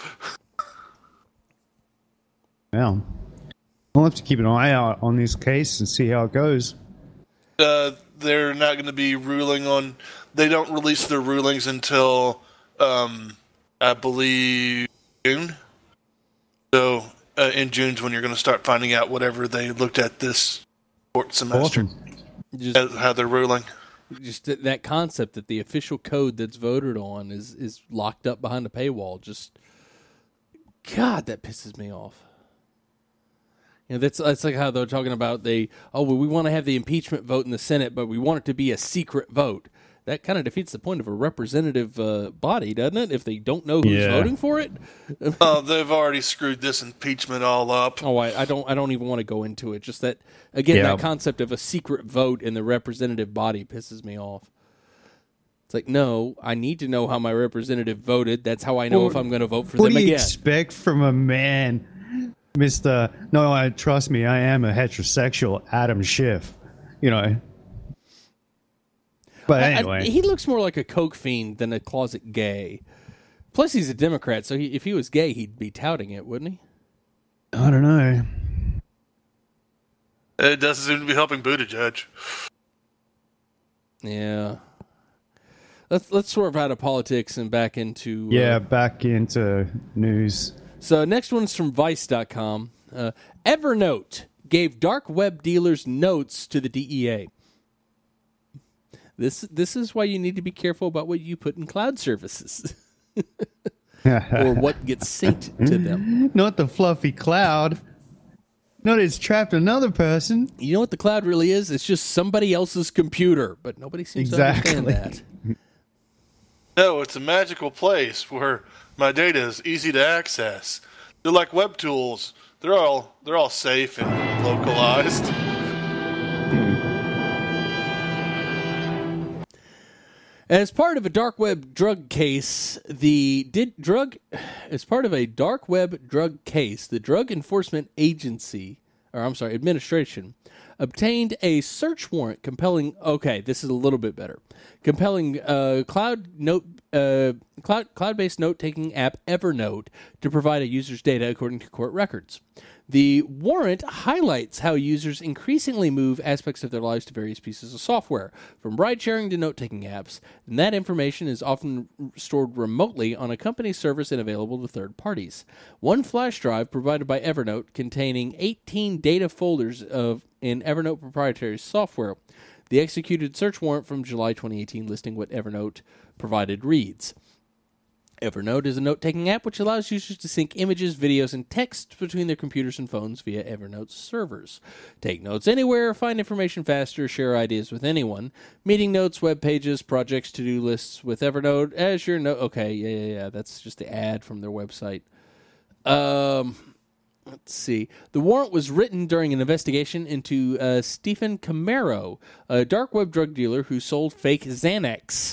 Yeah. We'll have to keep an eye out on this case and see how it goes. Uh, they're not going to be ruling on... They don't release their rulings until, um, I believe, June. So uh, in June's when you're going to start finding out whatever they looked at this court semester. Awesome. Just, uh, How they're ruling. just th- that concept that the official code that's voted on is is locked up behind a paywall. Just, God, that pisses me off. You know, that's that's like how they're talking about they. Oh, well, we want to have the impeachment vote in the Senate, but we want it to be a secret vote. that kind of defeats the point of a representative uh, body, doesn't it? If they don't know who's Yeah. voting for it. Oh, they've already screwed this impeachment all up. Oh, I, I don't. I don't even want to go into it. Just that again, Yeah. that concept of a secret vote in the representative body pisses me off. It's like, no, I need to know how my representative voted. That's how I know Well, if I'm going to vote for What them do you again. expect from a man, Mister No, I trust me, I am a heterosexual Adam Schiff. You know. But I- I- anyway, he looks more like a coke fiend than a closet gay. Plus, he's a Democrat, so he, if he was gay, he'd be touting it, wouldn't he? I don't know. It doesn't seem to be helping Buttigieg. Yeah. Let's let's swerve out of politics and back into uh, Yeah, back into news. So next one's from Vice dot com. Uh, Evernote gave dark web dealers notes to the D E A. This this is why you need to be careful about what you put in cloud services or what gets synced to them. Not the fluffy cloud. Not it's trapped another person. You know what the cloud really is? It's just somebody else's computer, but nobody seems Exactly. to understand that. No, it's a magical place where my data is easy to access. They're like web tools. They're all they're all safe and localized. As part of a dark web drug case, the did drug as part of a dark web drug case, the Drug Enforcement Agency, or I'm sorry, administration, obtained a search warrant compelling. Okay, this is a little bit better. Compelling uh, cloud note uh, cloud cloud-based note-taking app Evernote to provide a user's data according to court records. The warrant highlights how users increasingly move aspects of their lives to various pieces of software, from ride-sharing to note-taking apps, and that information is often stored remotely on a company service and available to third parties. One flash drive provided by Evernote containing eighteen data folders of in Evernote proprietary software. The executed search warrant from July twenty eighteen listing what Evernote provided reads. Evernote is a note-taking app which allows users to sync images, videos, and text between their computers and phones via Evernote's servers. Take notes anywhere, find information faster, share ideas with anyone. Meeting notes, web pages, projects, to-do lists with Evernote as your note. Okay, yeah, yeah, yeah. That's just the ad from their website. Um, let's see. The warrant was written during an investigation into uh, Stephen Camaro, a dark web drug dealer who sold fake Xanax.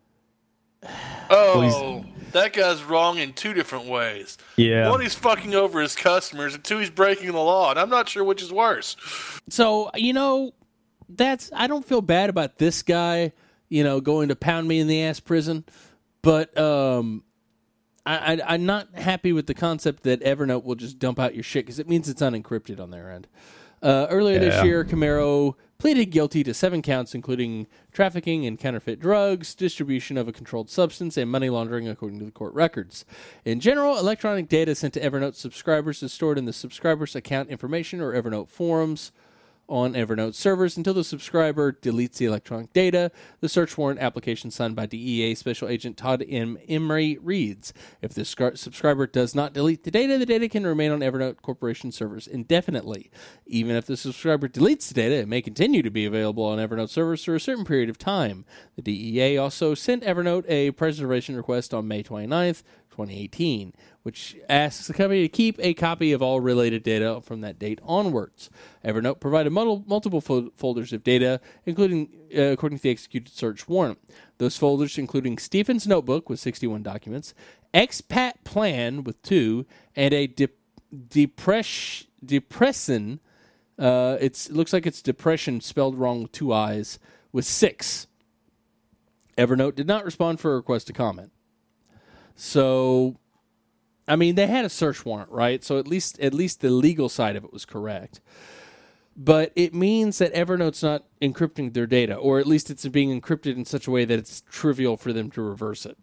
Oh, that guy's wrong in two different ways. Yeah. One, he's fucking over his customers, and two, he's breaking the law, and I'm not sure which is worse. So, you know, that's I don't feel bad about this guy, you know, going to pound me in the ass prison, but um, I, I, I'm not happy with the concept that Evernote will just dump out your shit because it means it's unencrypted on their end. Uh, earlier this Yeah. year, Camaro pleaded guilty to seven counts, including trafficking in counterfeit drugs, distribution of a controlled substance, and money laundering, according to the court records. In general, electronic data sent to Evernote subscribers is stored in the subscriber's account information or Evernote forums on Evernote servers until the subscriber deletes the electronic data. The search warrant application signed by D E A Special Agent Todd M. Emery reads, if the scri- subscriber does not delete the data, the data can remain on Evernote Corporation servers indefinitely. Even if the subscriber deletes the data, it may continue to be available on Evernote servers for a certain period of time. The D E A also sent Evernote a preservation request on May twenty-ninth, twenty eighteen, which asks the company to keep a copy of all related data from that date onwards. Evernote provided mul- multiple fo- folders of data, including, uh, according to the executed search warrant. Those folders including Stephen's notebook with sixty-one documents, expat plan with two, and a de- depress- depression, uh, it's, it looks like it's depression spelled wrong with two I's, with six. Evernote did not respond for a request to comment. So, I mean, they had a search warrant, right? So at least at least the legal side of it was correct. But it means that Evernote's not encrypting their data, or at least it's being encrypted in such a way that it's trivial for them to reverse it.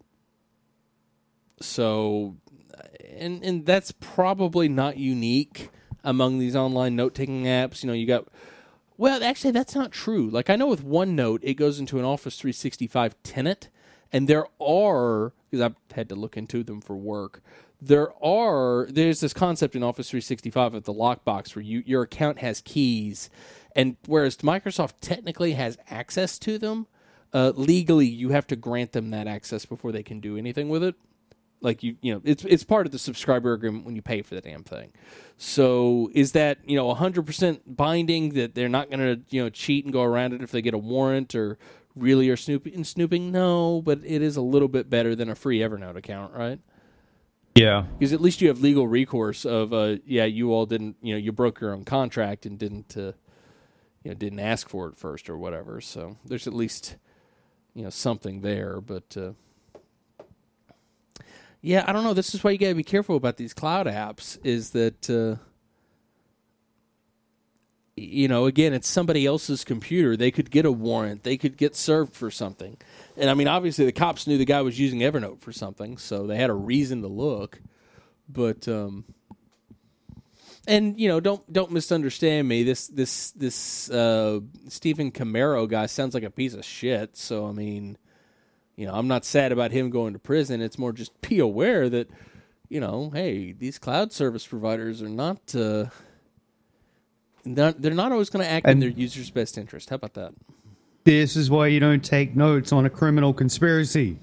So, and and that's probably not unique among these online note-taking apps. You know, you got... Well, actually, that's not true. Like, I know with OneNote, it goes into an Office three sixty-five tenant, and there are, because I've had to look into them for work, there are, there's this concept in Office three sixty-five of the lockbox where you your account has keys, and whereas Microsoft technically has access to them, uh, legally you have to grant them that access before they can do anything with it. Like you, you know, it's it's part of the subscriber agreement when you pay for the damn thing. So is that, you know, one hundred percent binding that they're not going to, you know, cheat and go around it if they get a warrant or really are snooping? Snooping? No, but it is a little bit better than a free Evernote account, right? Yeah. Because at least you have legal recourse of, uh, yeah, you all didn't, you know, you broke your own contract and didn't, uh, you know, didn't ask for it first or whatever. So there's at least, you know, something there, but. Uh, Yeah, I don't know. This is why you got to be careful about these cloud apps is that, uh, you know, again, it's somebody else's computer. They could get a warrant. They could get served for something. And, I mean, obviously the cops knew the guy was using Evernote for something, so they had a reason to look. But, um, and, you know, don't don't misunderstand me. This, this, this uh, Stephen Camaro guy sounds like a piece of shit, so, I mean... You know, I'm not sad about him going to prison. It's more just be aware that, you know, hey, these cloud service providers are not, uh, not they're not always going to act and in their users' best interest. How about that? This is why you don't take notes on a criminal conspiracy.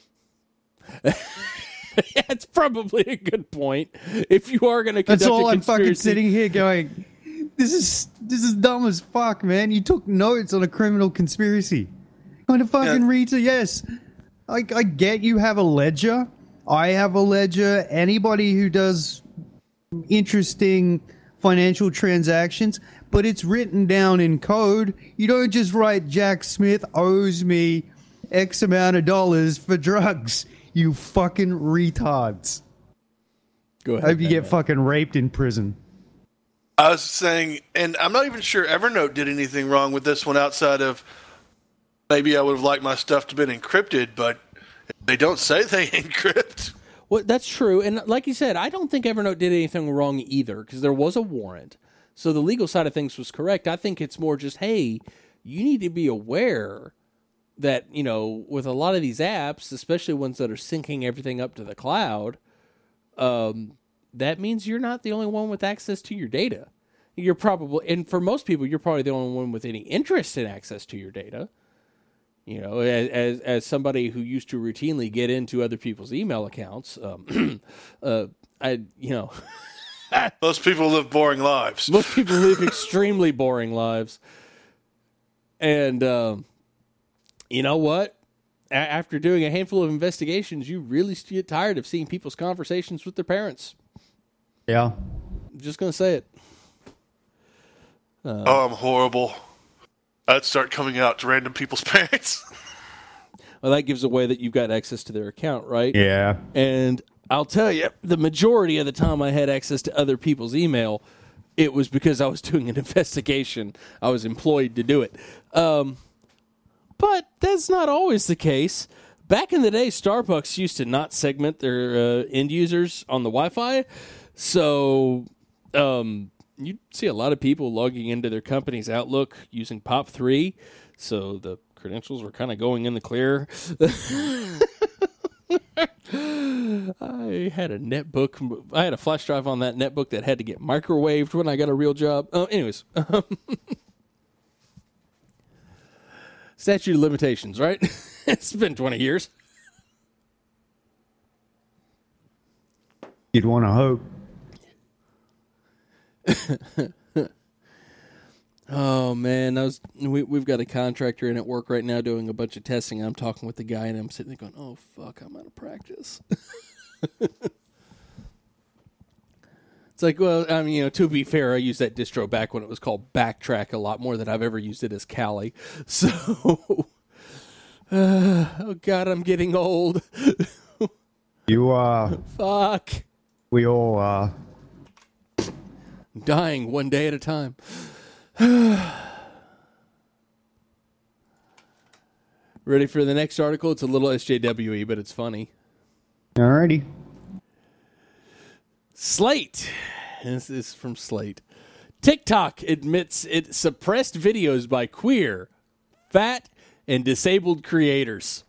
Yeah, it's probably a good point. If you are going to conduct That's all a I'm fucking conspiracy... sitting here going, this is this is dumb as fuck, man. You took notes on a criminal conspiracy. Kind of fucking Yeah. reads it, yes. I, I get you have a ledger. I have a ledger. Anybody who does interesting financial transactions, but it's written down in code. You don't just write Jack Smith owes me X amount of dollars for drugs. You fucking retards. Go ahead. I hope you man, get man. fucking raped in prison. I was saying, and I'm not even sure Evernote did anything wrong with this one outside of maybe I would have liked my stuff to have been encrypted, but they don't say they encrypt. Well, that's true. And like you said, I don't think Evernote did anything wrong either because there was a warrant. So the legal side of things was correct. I think it's more just, hey, you need to be aware that, you know, with a lot of these apps, especially ones that are syncing everything up to the cloud, um, that means you're not the only one with access to your data. You're probably, and for most people, you're probably the only one with any interest in access to your data. You know, as, as as somebody who used to routinely get into other people's email accounts, um, uh, I you know, Most people live boring lives. most people live extremely boring lives, and um, you know what? A- after doing a handful of investigations, you really get tired of seeing people's conversations with their parents. Yeah. I'm just gonna say it. Oh, I'm horrible. I'd start coming out to random people's parents. Well, that gives away that you've got access to their account, right? Yeah. And I'll tell you, the majority of the time I had access to other people's email, it was because I was doing an investigation. I was employed to do it. Um, but that's not always the case. Back in the day, Starbucks used to not segment their uh, end users on the Wi-Fi. So um, you'd see a lot of people logging into their company's Outlook using P O P three. So the credentials were kind of going in the clear. I had a netbook. I had a flash drive on that netbook that had to get microwaved when I got a real job. Uh, anyways. Statute of limitations, right? It's been twenty years. You'd want to hope. Oh man, I was. We, we've got a contractor in at work right now doing a bunch of testing. I'm talking with the guy, and I'm sitting there going, "Oh fuck, I'm out of practice." It's like, well, I mean, you know, to be fair, I used that distro back when it was called Backtrack a lot more than I've ever used it as Kali. So, uh, oh god, I'm getting old. You uh Fuck, we all uh I'm dying one day at a time. Ready for the next article? It's a little S J W E, but it's funny. alrighty. Slate. This is from Slate. TikTok admits it suppressed videos by queer, fat, and disabled creators.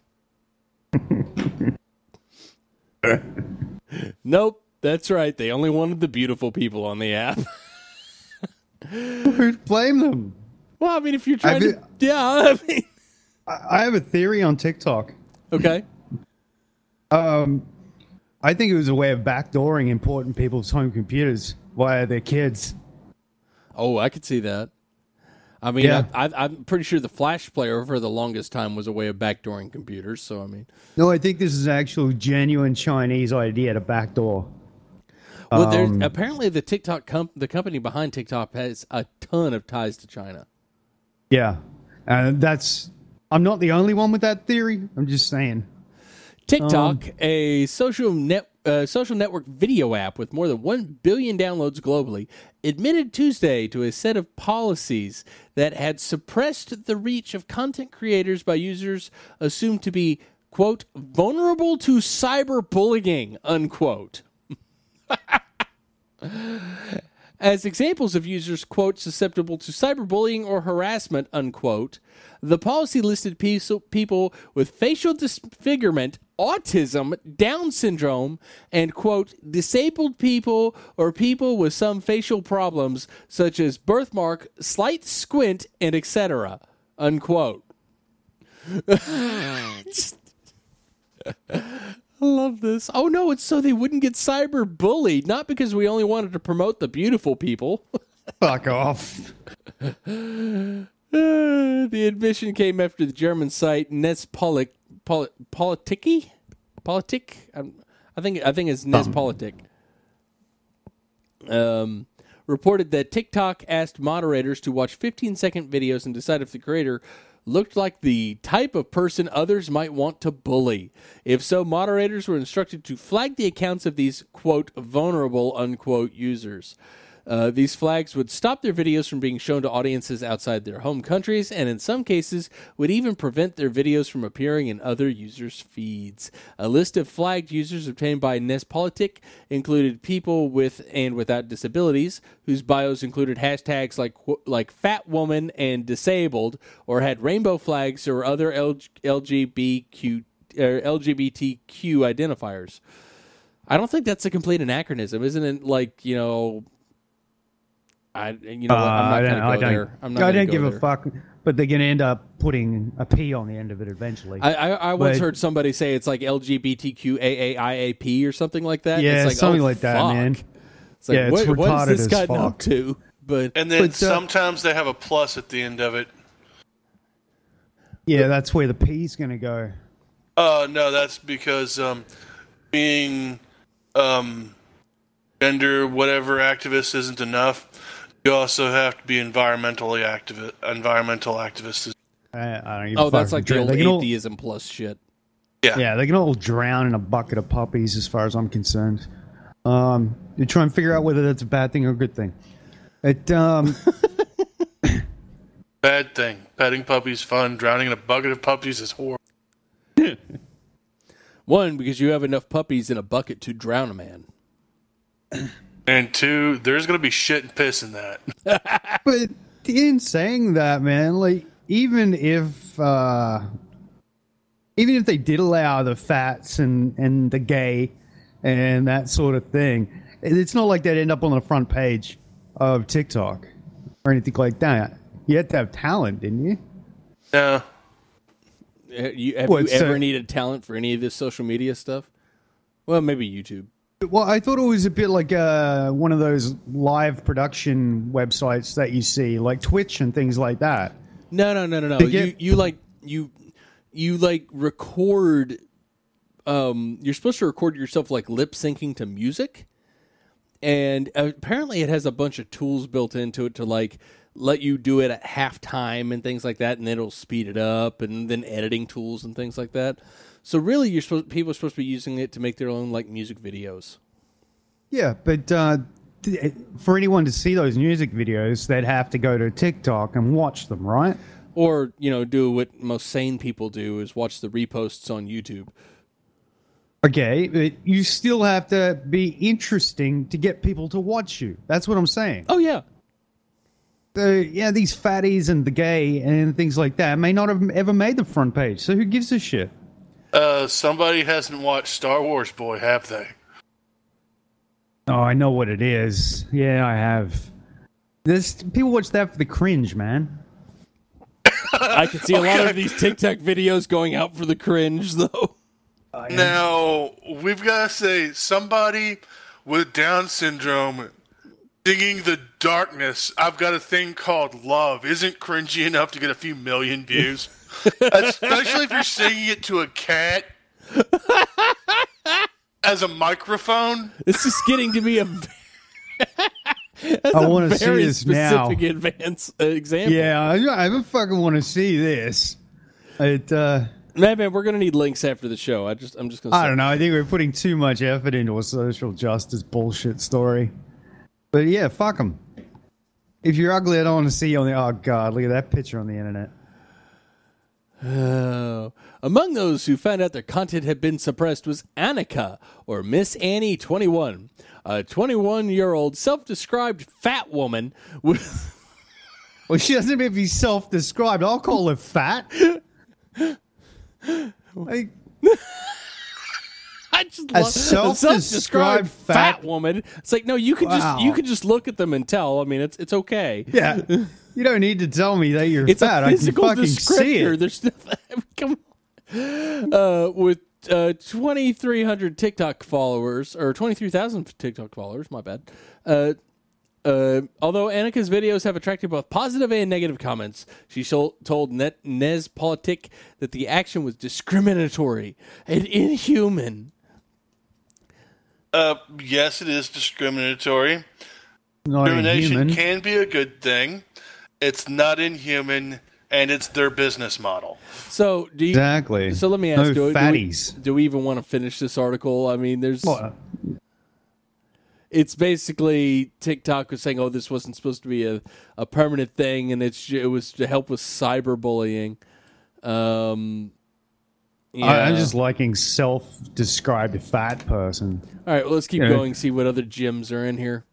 Nope, that's right. They only wanted the beautiful people on the app. Who'd blame them? Well, I mean, if you're trying I to... Yeah, I mean... I have a theory on TikTok. Okay. Um, I think it was a way of backdooring important people's home computers via their kids. Oh, I could see that. I mean, Yeah. I, I, I'm pretty sure the Flash player for the longest time was a way of backdooring computers. So, I mean, No, I think this is an actual genuine Chinese idea to backdoor. well, there's Um, apparently the TikTok com- the company behind TikTok has a ton of ties to China. Yeah, and that's. I'm not the only one with that theory. I'm just saying. TikTok, a social net uh, social network video app with more than one billion downloads globally, admitted Tuesday to a set of policies that had suppressed the reach of content creators by users assumed to be, quote, vulnerable to cyberbullying, unquote. As examples of users, quote, susceptible to cyberbullying or harassment, unquote, the policy listed people with facial disfigurement, autism, Down syndrome, and, quote, disabled people or people with some facial problems such as birthmark, slight squint, and et cetera, unquote. I love this. Oh, no, it's so they wouldn't get cyberbullied, not because we only wanted to promote the beautiful people. Fuck off. Uh, the admission came after the German site Netzpolitik, Poli- Politiki? Politik? I'm, I think I think it's Netzpolitik. Um, reported that TikTok asked moderators to watch fifteen-second videos and decide if the creator looked like the type of person others might want to bully. If so, moderators were instructed to flag the accounts of these, quote, vulnerable, unquote, users. Uh, these flags would stop their videos from being shown to audiences outside their home countries, and in some cases would even prevent their videos from appearing in other users' feeds. A list of flagged users obtained by Netzpolitik included people with and without disabilities, whose bios included hashtags like like fat woman and disabled, or had rainbow flags or other L G B T Q er, L G B T Q identifiers. I don't think that's a complete anachronism, isn't it? Like, you know. I, you know, what? I'm Uh, not I going don't, to I go don't, there. I'm not I gonna don't go give there. a fuck, but they're going to end up putting a P on the end of it eventually. I, I, I once But- heard somebody say it's like L G B T Q A A I A P or something like that. Yeah, it's like, something oh, like that, fuck. man. It's like, Yeah, it's what, what retarded is this as gotten fuck. up to? But And then But, uh, sometimes they have a plus at the end of it. Yeah, that's where the P's going to go. Uh, no, that's because um, being um, gender whatever activist isn't enough. You also have to be environmentally active. Environmental activists. I, I don't even oh, that's fucking like the care. old They can all- atheism plus shit. Yeah. Yeah, they can all drown in a bucket of puppies, as far as I'm concerned. Um, you try and figure out whether that's a bad thing or a good thing. It um, Bad thing. Petting puppies fun. Drowning in a bucket of puppies is horrible. One, because you have enough puppies in a bucket to drown a man. And two, there's going to be shit and piss in that. but in saying that, man, like even if uh, even if they did allow the fats and and the gay and that sort of thing, it's not like they'd end up on the front page of TikTok or anything like that. You had to have talent, didn't you? Yeah. Uh, You, have What, you ever so- needed talent for any of this social media stuff? Well, maybe YouTube. Well, I thought it was a bit like uh, one of those live production websites that you see, like Twitch and things like that. No, no, no, no, no. To You, get- you like you, you like record. Um, you're supposed to record yourself like lip syncing to music, and apparently it has a bunch of tools built into it to like let you do it at halftime and things like that, and then it'll speed it up, and then editing tools and things like that. So really, you're supposed people are supposed to be using it to make their own like music videos. Yeah, but uh, th- for anyone to see those music videos, they'd have to go to TikTok and watch them, right? Or, you know, do what most sane people do is watch the reposts on YouTube. Okay, but you still have to be interesting to get people to watch you. That's what I'm saying. Oh, yeah. The, yeah, these fatties and the gay and things like that may not have ever made the front page, so who gives a shit? Uh, somebody hasn't watched Star Wars, boy, have they? Oh, I know what it is. Yeah, I have. This people watch that for the cringe, man. I can see a lot Okay. of these TikTok videos going out for the cringe, though. Now, we've got to say, somebody with Down syndrome singing the darkness, I've got a thing called love, isn't cringy enough to get a few million views. Especially if you're singing it to a cat as a microphone. This is getting to be a I want to see very this now. specific advance uh, example. Yeah, I, I fucking want to see this. It. Uh, Man, man, we're gonna need links after the show. I just, I'm just gonna. Say. I don't know. I think we're putting too much effort into a social justice bullshit story. But yeah, fuck them. If you're ugly, I don't want to see you on the. Oh god, look at that picture on the internet. Oh. Among those who found out their content had been suppressed was Annika, or Miss Annie twenty-one, a twenty-one-year-old self-described fat woman with. Well, she doesn't even be self-described. I'll call her fat. Like, I just A love self-described self-described fat, fat- woman. It's like no, you can Wow. just you can just look at them and tell. I mean, it's it's okay. yeah, you don't need to tell me that you're It's fat. a I can physical fucking see descriptor. it. There's nothing. Come on. Uh, with uh, twenty-three hundred TikTok followers, or twenty-three thousand TikTok followers, my bad. Uh, uh, although Annika's videos have attracted both positive and negative comments, she sol- told Net- Nez Politic that the action was discriminatory and inhuman. Uh, yes, it is discriminatory. Not Discrimination inhuman. can be a good thing. It's not inhuman, and it's their business model. So do you, Exactly. So let me No ask: do, do, we, fatties. do we even want to finish this article? I mean, there's. What? It's basically TikTok was saying, "Oh, this wasn't supposed to be a, a permanent thing, and it's it was to help with cyberbullying." Um, yeah. I, I'm just liking self-described fat person. All right. Well, let's keep Yeah. going. See what other gyms are in here.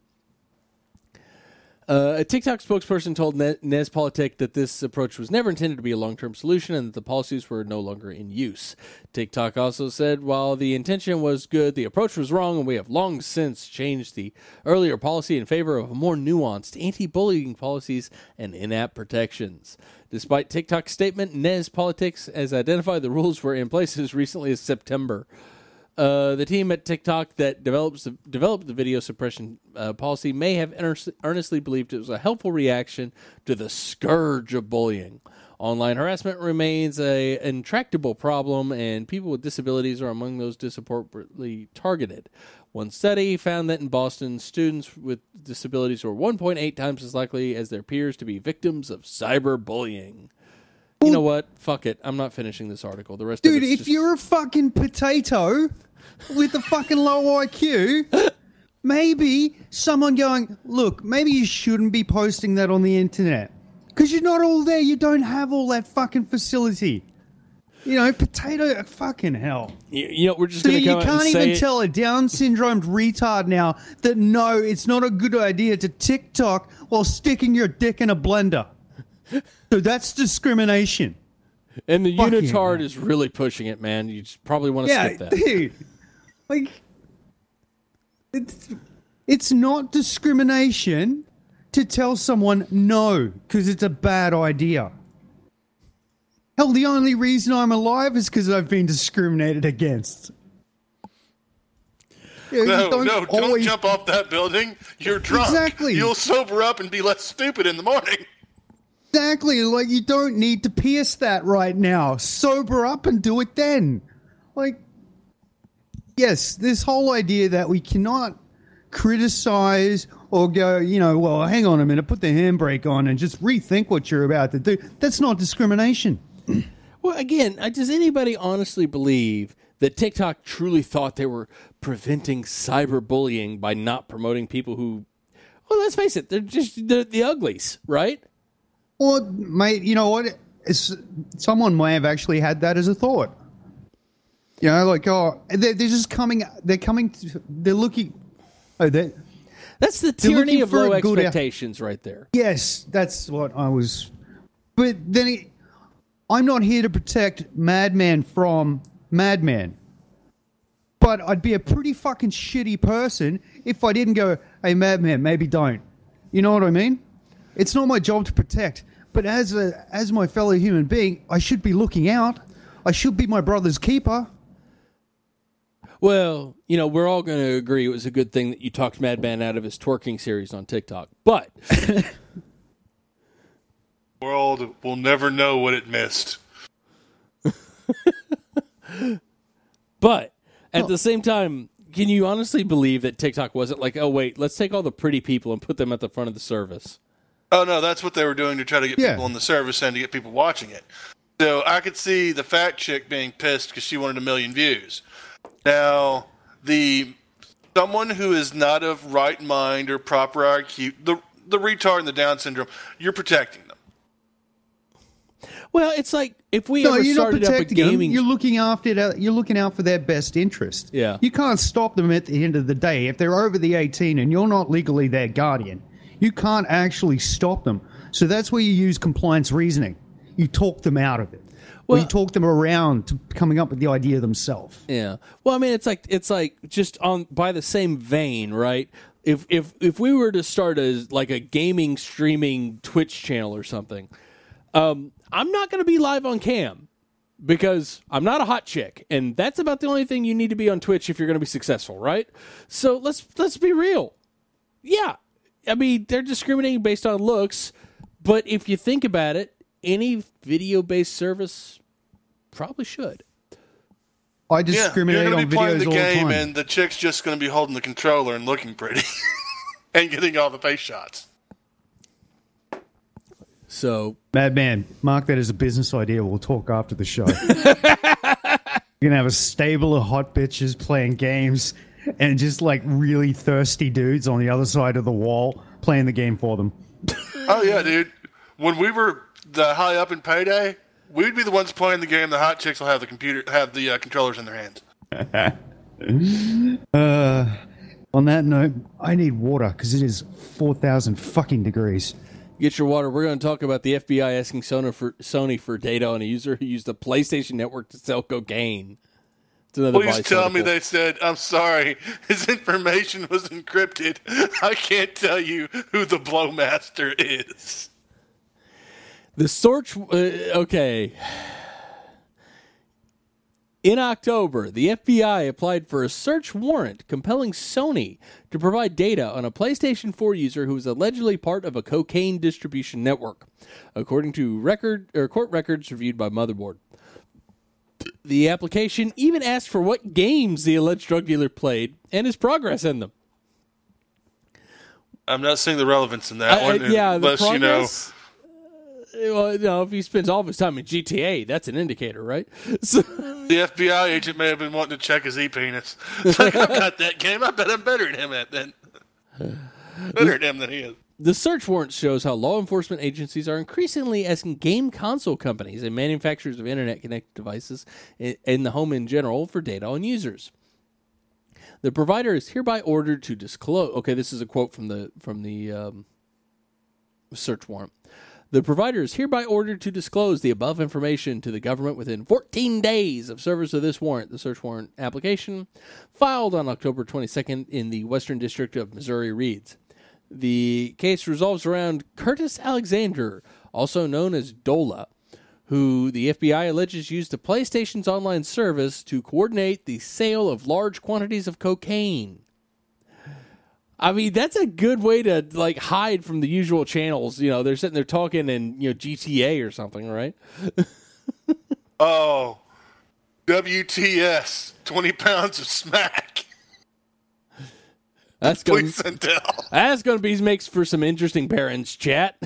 Uh, a TikTok spokesperson told Ne- Nez Politic that this approach was never intended to be a long-term solution and that the policies were no longer in use. TikTok also said, while the intention was good, the approach was wrong, and we have long since changed the earlier policy in favor of more nuanced anti-bullying policies and in-app protections. Despite TikTok's statement, Nez Politic has identified the rules were in place as recently as September. Uh, the team at TikTok that develops the, developed the video suppression uh, policy may have earnest, earnestly believed it was a helpful reaction to the scourge of bullying. Online harassment remains a intractable problem, and people with disabilities are among those disproportionately targeted. One study found that in Boston, students with disabilities were one point eight times as likely as their peers to be victims of cyberbullying. You know what? Fuck it. I'm not finishing this article. The rest Dude, of it's if just... you're a fucking potato with a fucking low I Q, maybe someone going, look, maybe you shouldn't be posting that on the internet. Because you're not all there. You don't have all that fucking facility. You know, potato, fucking hell. You, you know, we're just So going to you come out can't and even say it. tell a Down syndromed retard now that no, it's not a good idea to TikTok while sticking your dick in a blender. So that's discrimination. And the Fuck you, unitard man. is really pushing it, man. You just probably want to Yeah, skip that. dude. Like, it's it's not discrimination to tell someone no because it's a bad idea. Hell, the only reason I'm alive is because I've been discriminated against. You know, No, you don't no, don't always- jump off that building. You're drunk. Exactly. You'll sober up and be less stupid in the morning. Exactly, like you don't need to pierce that right now. Sober up and do it then. Like, yes, this whole idea that we cannot criticize or go, you know, well, hang on a minute, put the handbrake on and just rethink what you're about to do. That's not discrimination. Well, again, uh, does anybody honestly believe that TikTok truly thought they were preventing cyberbullying by not promoting people who, well, let's face it, they're just the, the uglies, right? Or, mate, you know what? It's, someone may have actually had that as a thought. You know, like, oh, they're, they're just coming, they're coming, to, they're looking, oh, they That's the They're tyranny looking of for low a good- expectations right there. Yes, that's what I was. But then it, I'm not here to protect Madman from Madman. But I'd be a pretty fucking shitty person if I didn't go, hey, Madman, maybe don't. You know what I mean? It's not my job to protect. But as a as my fellow human being, I should be looking out. I should be my brother's keeper. Well, you know, we're all going to agree it was a good thing that you talked Madman out of his twerking series on TikTok. But World will never know what it missed. but at the same time, can you honestly believe that TikTok wasn't like, oh wait, let's take all the pretty people and put them at the front of the service? Oh no, that's what they were doing to try to get Yeah. people on the service and to get people watching it. So I could see the fat chick being pissed because she wanted a million views. Now, the someone who is not of right mind or proper I Q, the the retard and the Down syndrome, you're protecting them. Well, it's like if we No, ever you're not started up a protecting them. gaming. You're looking after their, you're looking out for their best interest. Yeah. You can't stop them at the end of the day if they're over the eighteen and you're not legally their guardian. You can't actually stop them. So that's where you use compliance reasoning. You talk them out of it. Well, Well- you talk them around to coming up with the idea themselves. Yeah. Well, I mean, it's like it's like just on by the same vein, right? If if if we were to start as like a gaming streaming Twitch channel or something, um, I'm not going to be live on cam because I'm not a hot chick, and that's about the only thing you need to be on Twitch if you're going to be successful, right? So let's let's be real. Yeah, I mean they're discriminating based on looks, but if you think about it, any video-based service probably should. I Yeah, discriminate you're going on to be playing videos the all the game, time. and the chick's just going to be holding the controller and looking pretty, and getting all the face shots. So Madman, mark that as a business idea. We'll talk after the show. You're going to have a stable of hot bitches playing games and just like really thirsty dudes on the other side of the wall playing the game for them. Oh yeah, dude. When we were the high up in Payday, we'd be the ones playing the game. The hot chicks will have the computer, have the uh, controllers in their hands. Uh, on that note, I need water because it is four thousand fucking degrees. get your water. We're going to talk about the F B I asking Sony for, Sony for data on a user who used the PlayStation Network to sell cocaine. It's another Please Vice tell article. me they said, I'm sorry, his information was encrypted. I can't tell you who the Blowmaster is. The search, uh, okay. In October, the F B I applied for a search warrant compelling Sony to provide data on a PlayStation four user who was allegedly part of a cocaine distribution network, according to record or court records reviewed by Motherboard. The application even asked for what games the alleged drug dealer played and his progress in them. I'm not seeing the relevance in that I- I- one. yeah, the unless, you know, progress. Well, no, if he spends all of his time in G T A, that's an indicator, right? So, the F B I agent may have been wanting to check his e-penis. It's like, I've got that game. I bet I'm better than him at then. Better than him than he is. the search warrant shows how law enforcement agencies are increasingly asking game console companies and manufacturers of internet-connected devices i- in the home in general for data on users. The provider is hereby ordered to disclose. Okay, this is a quote from the from the um, search warrant. The provider is hereby ordered to disclose the above information to the government within fourteen days of service of this warrant. The search warrant application, filed on October twenty-second in the Western District of Missouri, reads. The case revolves around Curtis Alexander, also known as Dola, who the F B I alleges used the PlayStation's online service to coordinate the sale of large quantities of cocaine. I mean, that's a good way to like hide from the usual channels. You know, they're sitting there talking in, you know, G T A or something, right? Oh, W T S, twenty pounds of smack. That's going Please send tell. that's going to be makes for some interesting parents chat.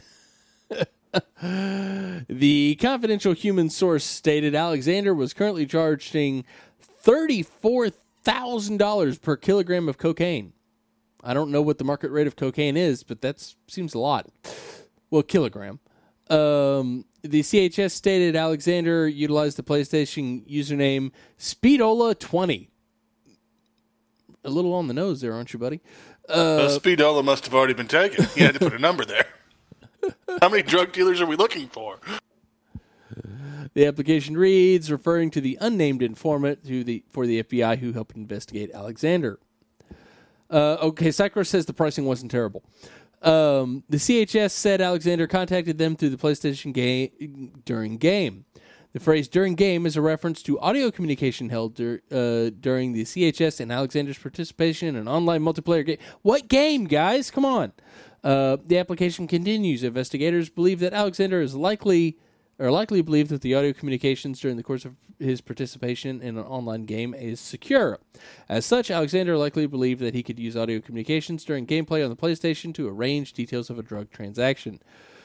The confidential human source stated Alexander was currently charging thirty-four thousand dollars per kilogram of cocaine. I don't know what the market rate of cocaine is, but that seems a lot. Well, kilogram. Um, the C H S stated Alexander utilized the PlayStation username Speedola twenty. A little on the nose there, aren't you, buddy? Uh, Speedola must have already been taken. He had to put a number there. How many drug dealers are we looking for? The application reads, referring to the unnamed informant to the for the F B I who helped investigate Alexander. Uh, okay, Cycro says the pricing wasn't terrible. Um, the C H S said Alexander contacted them through the PlayStation game during game. The phrase "during game" is a reference to audio communication held dur- uh, during the C H S and Alexander's participation in an online multiplayer game. What game, guys? Come on. Uh, the application continues. Investigators believe that Alexander is likely, or likely believe that the audio communications during the course of his participation in an online game is secure. As such, Alexander likely believed that he could use audio communications during gameplay on the PlayStation to arrange details of a drug transaction.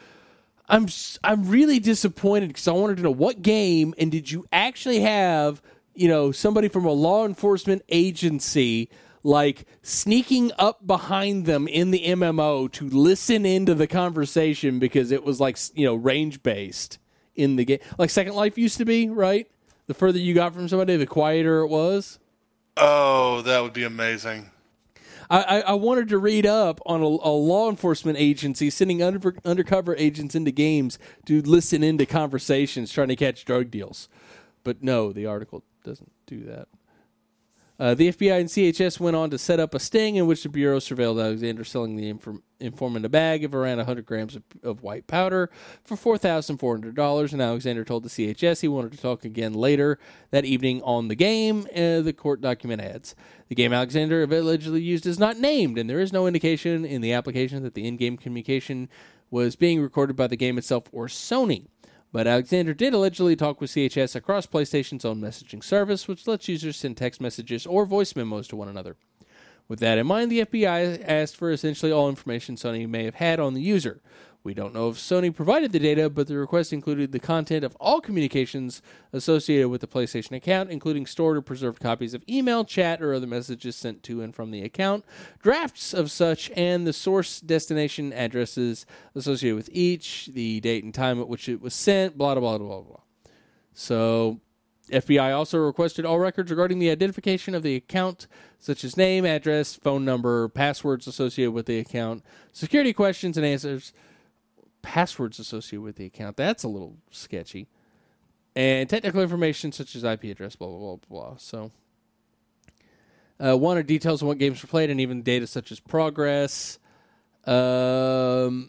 I'm I'm really disappointed because I wanted to know what game, and did you actually have, you know, somebody from a law enforcement agency like sneaking up behind them in the M M O to listen into the conversation because it was like, you know, range based in the game, like Second Life used to be, right? The further you got from somebody, the quieter it was. Oh, that would be amazing. I, I, I wanted to read up on a, a law enforcement agency sending under, undercover agents into games to listen into conversations trying to catch drug deals. But no, the article doesn't do that. Uh, the F B I and C H S went on to set up a sting in which the Bureau surveilled Alexander selling the inform- informant a bag of around one hundred grams of, of white powder for four thousand four hundred dollars, and Alexander told the C H S he wanted to talk again later that evening on the game, uh, the court document adds. The game Alexander allegedly used is not named, and there is no indication in the application that the in-game communication was being recorded by the game itself or Sony. But Alexander did allegedly talk with C H S across PlayStation's own messaging service, which lets users send text messages or voice memos to one another. With that in mind, the F B I asked for essentially all information Sony may have had on the user. We don't know if Sony provided the data, but the request included the content of all communications associated with the PlayStation account, including stored or preserved copies of email, chat, or other messages sent to and from the account, drafts of such, and the source destination addresses associated with each, the date and time at which it was sent, blah, blah, blah, blah, blah. So, F B I also requested all records regarding the identification of the account, such as name, address, phone number, passwords associated with the account, security questions and answers, passwords associated with the account. That's a little sketchy. And technical information such as I P address, blah, blah, blah, blah. So, uh, wanted details on what games were played and even data such as progress. Um,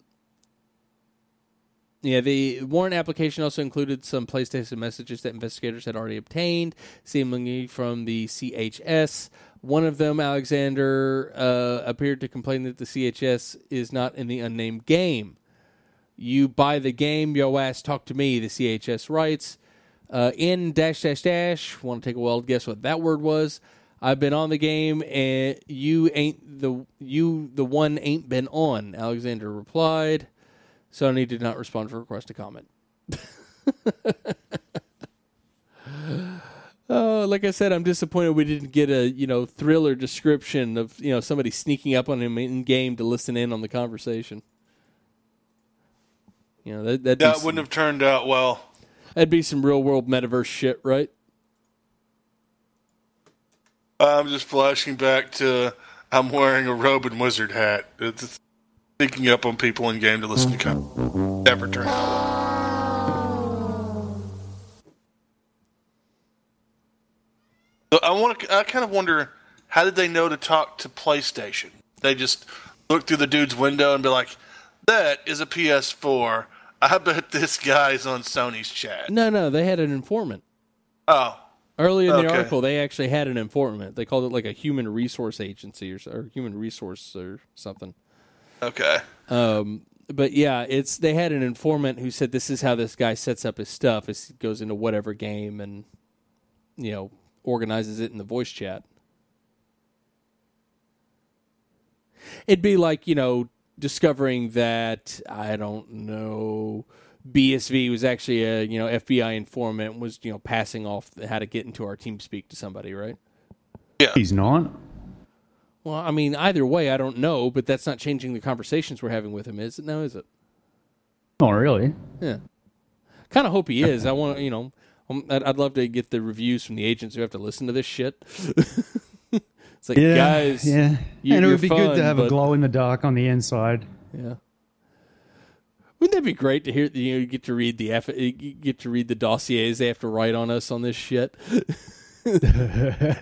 yeah, the warrant application also included some PlayStation messages that investigators had already obtained, seemingly from the C H S. One of them, Alexander, uh, appeared to complain that the C H S is not in the unnamed game. You buy the game, yo ass, talk to me, the C H S writes. Uh, in dash dash dash, want to take a wild guess what that word was. I've been on the game, and you ain't the you the one ain't been on. Alexander replied. Sony did not respond for a request to comment. Oh, like I said, I'm disappointed we didn't get a you know thriller description of you know somebody sneaking up on him in game to listen in on the conversation. You know, that that'd That some, wouldn't have turned out well. That'd be some real world metaverse shit, right? I'm just flashing back to I'm wearing a robe and wizard hat. It's sneaking up on people in game to listen to con- never turned out well. So I want to. I kind of wonder how did they know to talk to PlayStation? They just look through the dude's window and be like, "That is a P S four. I bet this guy's on Sony's chat." No, no, they had an informant. Oh. Early in the Okay. article, they actually had an informant. They called it like a human resource agency or, or human resource or something. Okay. Um, but yeah, it's they had an informant who said this is how this guy sets up his stuff. Is he goes into whatever game and you know organizes it in the voice chat. It'd be like you know discovering that I don't know. B S V was actually a you know F B I informant and was you know passing off how to get into our TeamSpeak to somebody, right? Yeah. He's not. Well, I mean, either way, I don't know, but that's not changing the conversations we're having with him, is it? No, is it? Not really. Yeah. Kind of hope he is. I want to, you know, um, I'd, I'd love to get the reviews from the agents who have to listen to this shit. It's like, guys, yeah. you, and it you're would be fun, good to have but, a glow in the dark on the inside. Yeah. Wouldn't that be great to hear? You know, you get to read the F, you get to read the dossiers they have to write on us on this shit.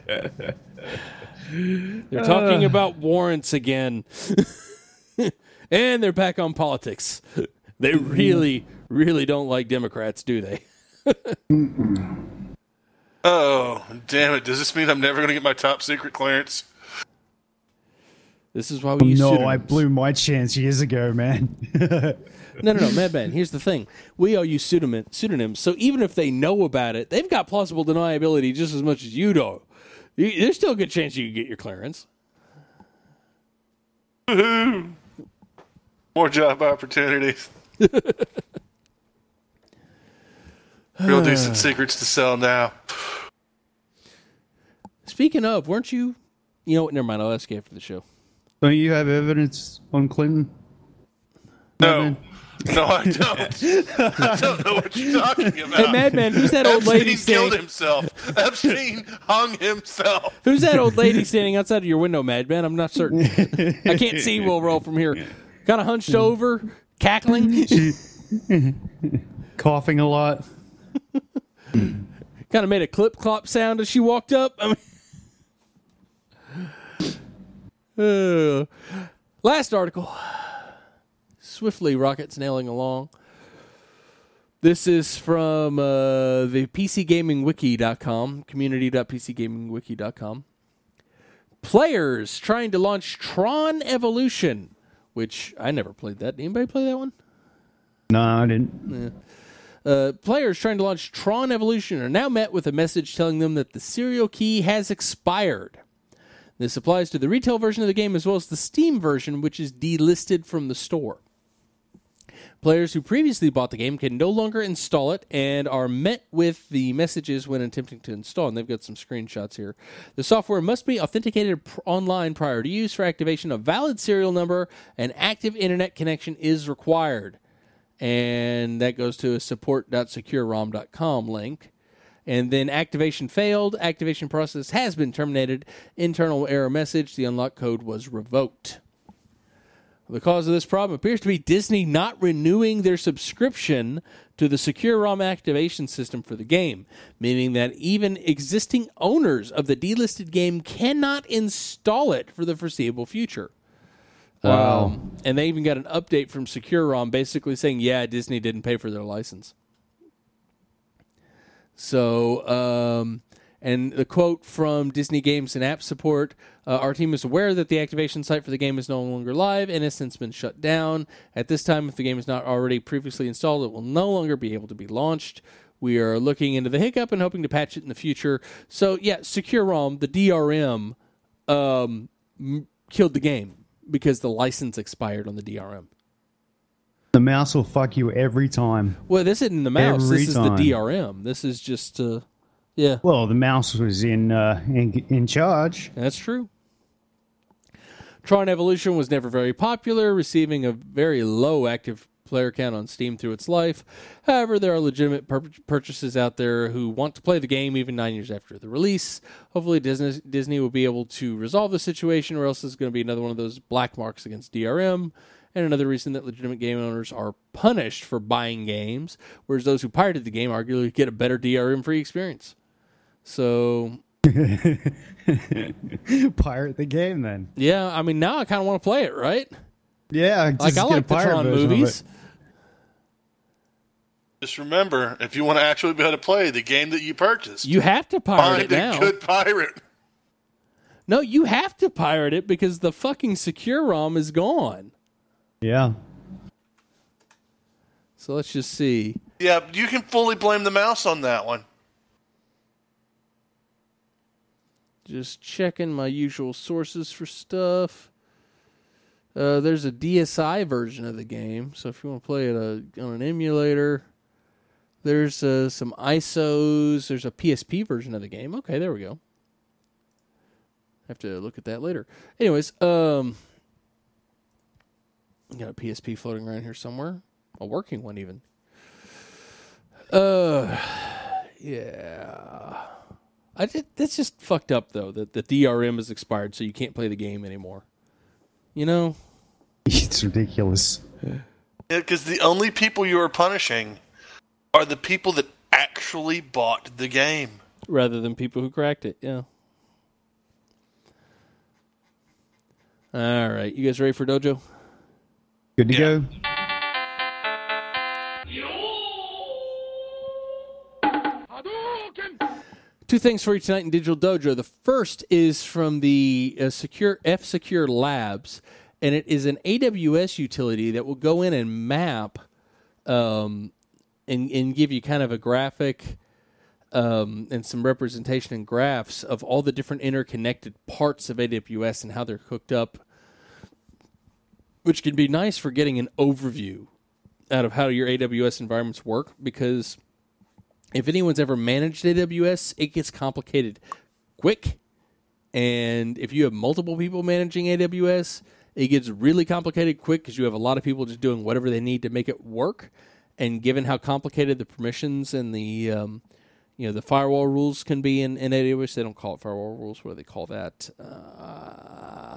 They're talking Uh. about warrants again. And And they're back on politics. They really, really don't like Democrats, do they? Oh, damn it. Does this mean I'm never going to get my top secret clearance? This is why we use No, pseudonyms. I blew my chance years ago, man. No, no, no, Madman, here's the thing. We all use pseudonym, pseudonyms, so even if they know about it, they've got plausible deniability just as much as you do. You, there's still a good chance you can get your clearance. Woohoo! More job opportunities. Real decent secrets to sell now. Speaking of, weren't you... You know what, never mind, I'll ask you after the show. Don't you have evidence on Clinton? No. No, I don't. I don't know what you're talking about. Hey, Madman, who's that old lady Epstein killed standing... himself. Epstein hung himself. Who's that old lady standing outside of your window, Madman? I'm not certain. I can't see Will Roll from here. Kind of hunched over, cackling. Coughing a lot. Kind of made a clip-clop sound as she walked up. I mean... Uh, last article. Swiftly rockets nailing along. This is from uh, the P C Gaming Wiki dot com, community dot p c gaming wiki dot com. Players trying to launch Tron Evolution, which I never played that. Anybody play that one? No, I didn't. Yeah. Uh, players trying to launch Tron Evolution are now met with a message telling them that the serial key has expired. This applies to the retail version of the game as well as the Steam version, which is delisted from the store. Players who previously bought the game can no longer install it and are met with the messages when attempting to install. And they've got some screenshots here. The software must be authenticated pr- online prior to use. For activation, a valid serial number and active internet connection is required. And that goes to a support dot secure rom dot com link. And then activation failed. Activation process has been terminated. Internal error message. The unlock code was revoked. The cause of this problem appears to be Disney not renewing their subscription to the Secure ROM activation system for the game, meaning that even existing owners of the delisted game cannot install it for the foreseeable future. Wow. Um, and they even got an update from Secure ROM basically saying, yeah, Disney didn't pay for their license. So, um, and the quote from Disney Games and App Support, uh, our team is aware that the activation site for the game is no longer live and has since been shut down. At this time, if the game is not already previously installed, it will no longer be able to be launched. We are looking into the hiccup and hoping to patch it in the future. So, yeah, Secure ROM, the D R M, um, m- killed the game because the license expired on the D R M. The mouse will fuck you every time. Well, this isn't the mouse. Every this is time. the D R M. This is just, uh, yeah. Well, the mouse was in uh, in, in charge. That's true. Tron Evolution was never very popular, receiving a very low active player count on Steam through its life. However, there are legitimate pur- purchasers out there who want to play the game even nine years after the release. Hopefully Disney, Disney will be able to resolve the situation, or else it's going to be another one of those black marks against D R M, and another reason that legitimate game owners are punished for buying games, whereas those who pirated the game arguably get a better D R M-free experience. So... Pirate the game, then. Yeah, I mean, now I kind of want to play it, right? Yeah, just Like, I get like a the pirate Tron version of movies. it. Just remember, if you want to actually be able to play the game that you purchased, You have to pirate find it a now. good pirate. No, you have to pirate it because the fucking Secure ROM is gone. Yeah. So let's just see. Yeah, you can fully blame the mouse on that one. Just checking my usual sources for stuff. Uh, there's a D S I version of the game, so if you want to play it uh, on an emulator, there's uh, some I S Os. There's a P S P version of the game. Okay, there we go. Have to look at that later. Anyways, um, got a P S P floating around here somewhere, a working one even. Uh, yeah. I did, that's just fucked up, though, that the D R M is expired, so you can't play the game anymore. You know? It's ridiculous. Yeah, because the only people you are punishing are the people that actually bought the game. Rather than people who cracked it, yeah. All right, you guys ready for Dojo? Good to Yeah. go? Two things for you tonight in Digital Dojo. The first is from the uh, Secure F-Secure Labs, and it is an A W S utility that will go in and map um, and, and give you kind of a graphic um, and some representation and graphs of all the different interconnected parts of A W S and how they're hooked up, which can be nice for getting an overview out of how your A W S environments work, because if anyone's ever managed A W S, it gets complicated quick. And if you have multiple people managing A W S, it gets really complicated quick because you have a lot of people just doing whatever they need to make it work. And given how complicated the permissions and the um, you know the firewall rules can be in, in A W S, they don't call it firewall rules. What do they call that? Uh,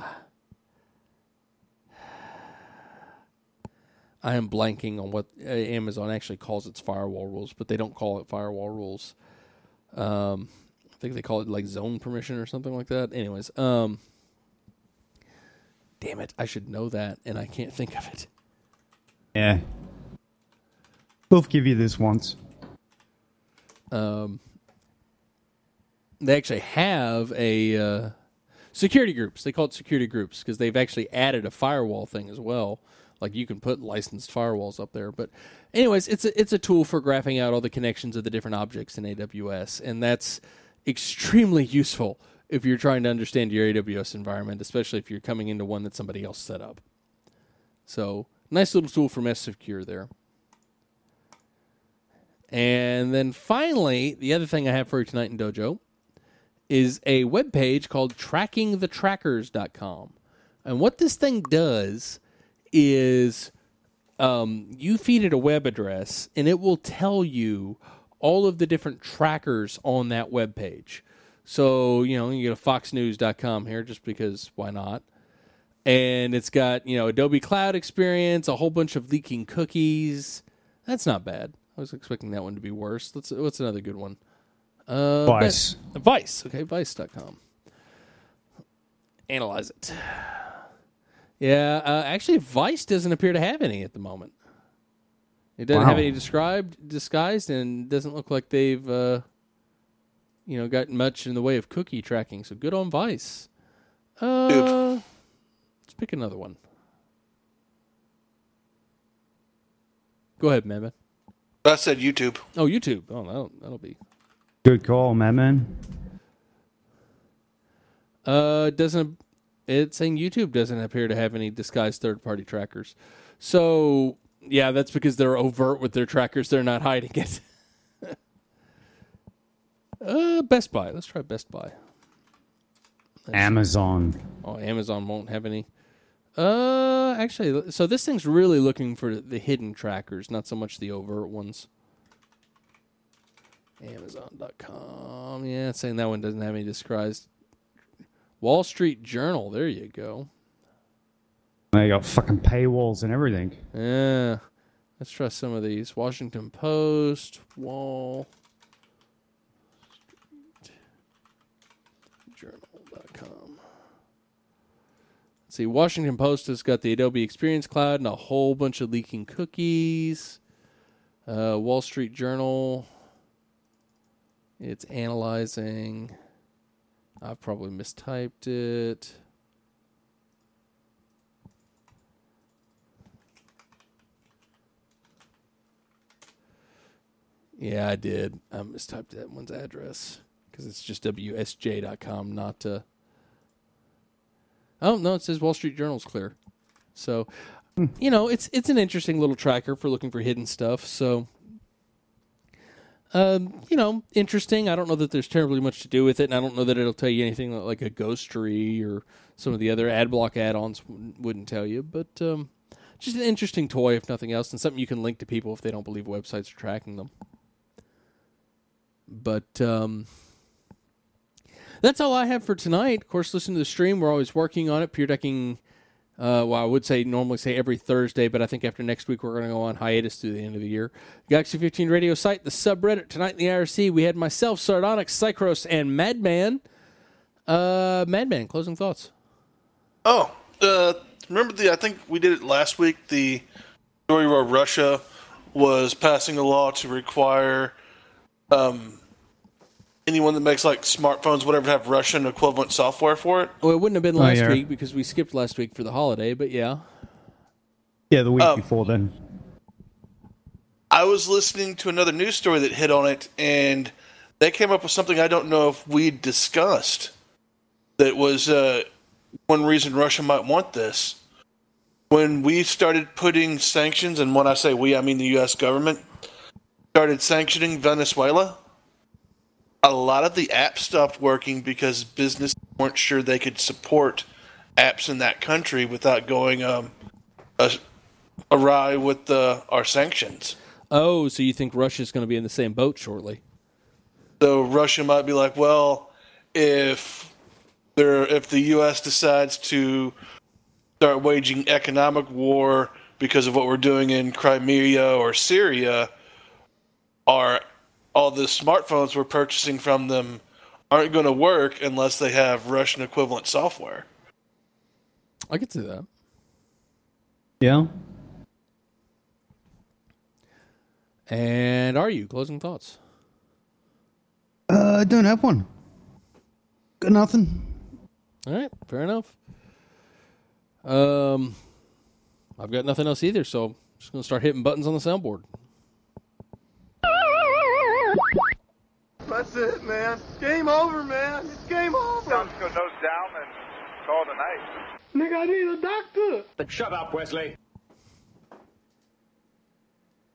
I am blanking on what uh, Amazon actually calls its firewall rules, but they don't call it firewall rules. Um, I think they call it like zone permission or something like that. Anyways, um, damn it, I should know that, and I can't think of it. Yeah. Both give you this once. Um, they actually have a uh, security groups. They call it security groups because they've actually added a firewall thing as well. Like you can put licensed firewalls up there. But anyways, it's a, it's a tool for graphing out all the connections of the different objects in A W S. And that's extremely useful if you're trying to understand your A W S environment, especially if you're coming into one that somebody else set up. So nice little tool from F-Secure there. And then finally, the other thing I have for you tonight in Dojo is a web page called tracking the trackers dot com. And what this thing does is um, you feed it a web address, and it will tell you all of the different trackers on that web page. So, you know, you go to fox news dot com here just because why not? And it's got, you know, Adobe Cloud Experience, a whole bunch of leaking cookies. That's not bad. I was expecting that one to be worse. Let's, what's another good one? Uh, Vice. Best, Vice. Okay, vice dot com. Analyze it. Yeah, uh, actually, Vice doesn't appear to have any at the moment. It doesn't Wow. have any described, disguised, and doesn't look like they've, uh, you know, gotten much in the way of cookie tracking. So good on Vice. Uh, Dude. let's pick another one. Go ahead, man. I said YouTube. Oh, YouTube. Oh, that'll, that'll be. Good call, madman. Uh, doesn't it's saying YouTube doesn't appear to have any disguised third-party trackers. So yeah, that's because they're overt with their trackers. They're not hiding it. uh, Best Buy. Let's try Best Buy. Amazon. Oh, Amazon won't have any. Uh, actually, so this thing's really looking for the hidden trackers, not so much the overt ones. Amazon dot com. Yeah, it's saying that one doesn't have any disguised. Wall Street Journal. There you go. They got fucking paywalls and everything. Yeah. Let's try some of these. Washington Post. Wall Street Journal dot com. Let's see. Washington Post has got the Adobe Experience Cloud and a whole bunch of leaking cookies. Uh, Wall Street Journal. It's analyzing. I've probably mistyped it. Yeah, I did. I mistyped that one's address because it's just W S J dot com, not to. Oh no, it says Wall Street Journal's clear. So, you know, it's it's an interesting little tracker for looking for hidden stuff. So, um, you know, interesting. I don't know that there's terribly much to do with it, and I don't know that it'll tell you anything like a Ghostery or some of the other ad block add-ons wouldn't, wouldn't tell you. But um, just an interesting toy, if nothing else, and something you can link to people if they don't believe websites are tracking them. But um, that's all I have for tonight. Of course, listen to the stream. We're always working on it. Pure Decking, uh, well, I would say normally say every Thursday, but I think after next week we're going to go on hiatus through the end of the year. Galaxy fifteen radio site, the subreddit. Tonight in the I R C, we had myself, Sardonyx, Cycros, and Madman. Uh, Madman, closing thoughts. Oh, uh, remember the, I think we did it last week, the story where Russia was passing a law to require um, anyone that makes like smartphones, whatever, to have Russian equivalent software for it. Well, it wouldn't have been last Oh, yeah. week because we skipped last week for the holiday, but yeah. Yeah, the week Um, before then. I was listening to another news story that hit on it, and they came up with something I don't know if we discussed. That was uh, one reason Russia might want this. When we started putting sanctions, and when I say we, I mean the U S government, started sanctioning Venezuela, a lot of the apps stopped working because businesses weren't sure they could support apps in that country without going um, a, awry with the, our sanctions. Oh, so you think Russia's going to be in the same boat shortly? So Russia might be like, well, if there, if the U S decides to start waging economic war because of what we're doing in Crimea or Syria, our all the smartphones we're purchasing from them aren't going to work unless they have Russian equivalent software. I could see that. Yeah. And are you closing thoughts? Uh, I don't have one. Got nothing. All right, fair enough. Um, I've got nothing else either, so I'm just going to start hitting buttons on the soundboard. That's it, man. Game over, man. It's game over. Sounds good. Nose down and call it a night. Nigga, I need a doctor. Shut up, Wesley.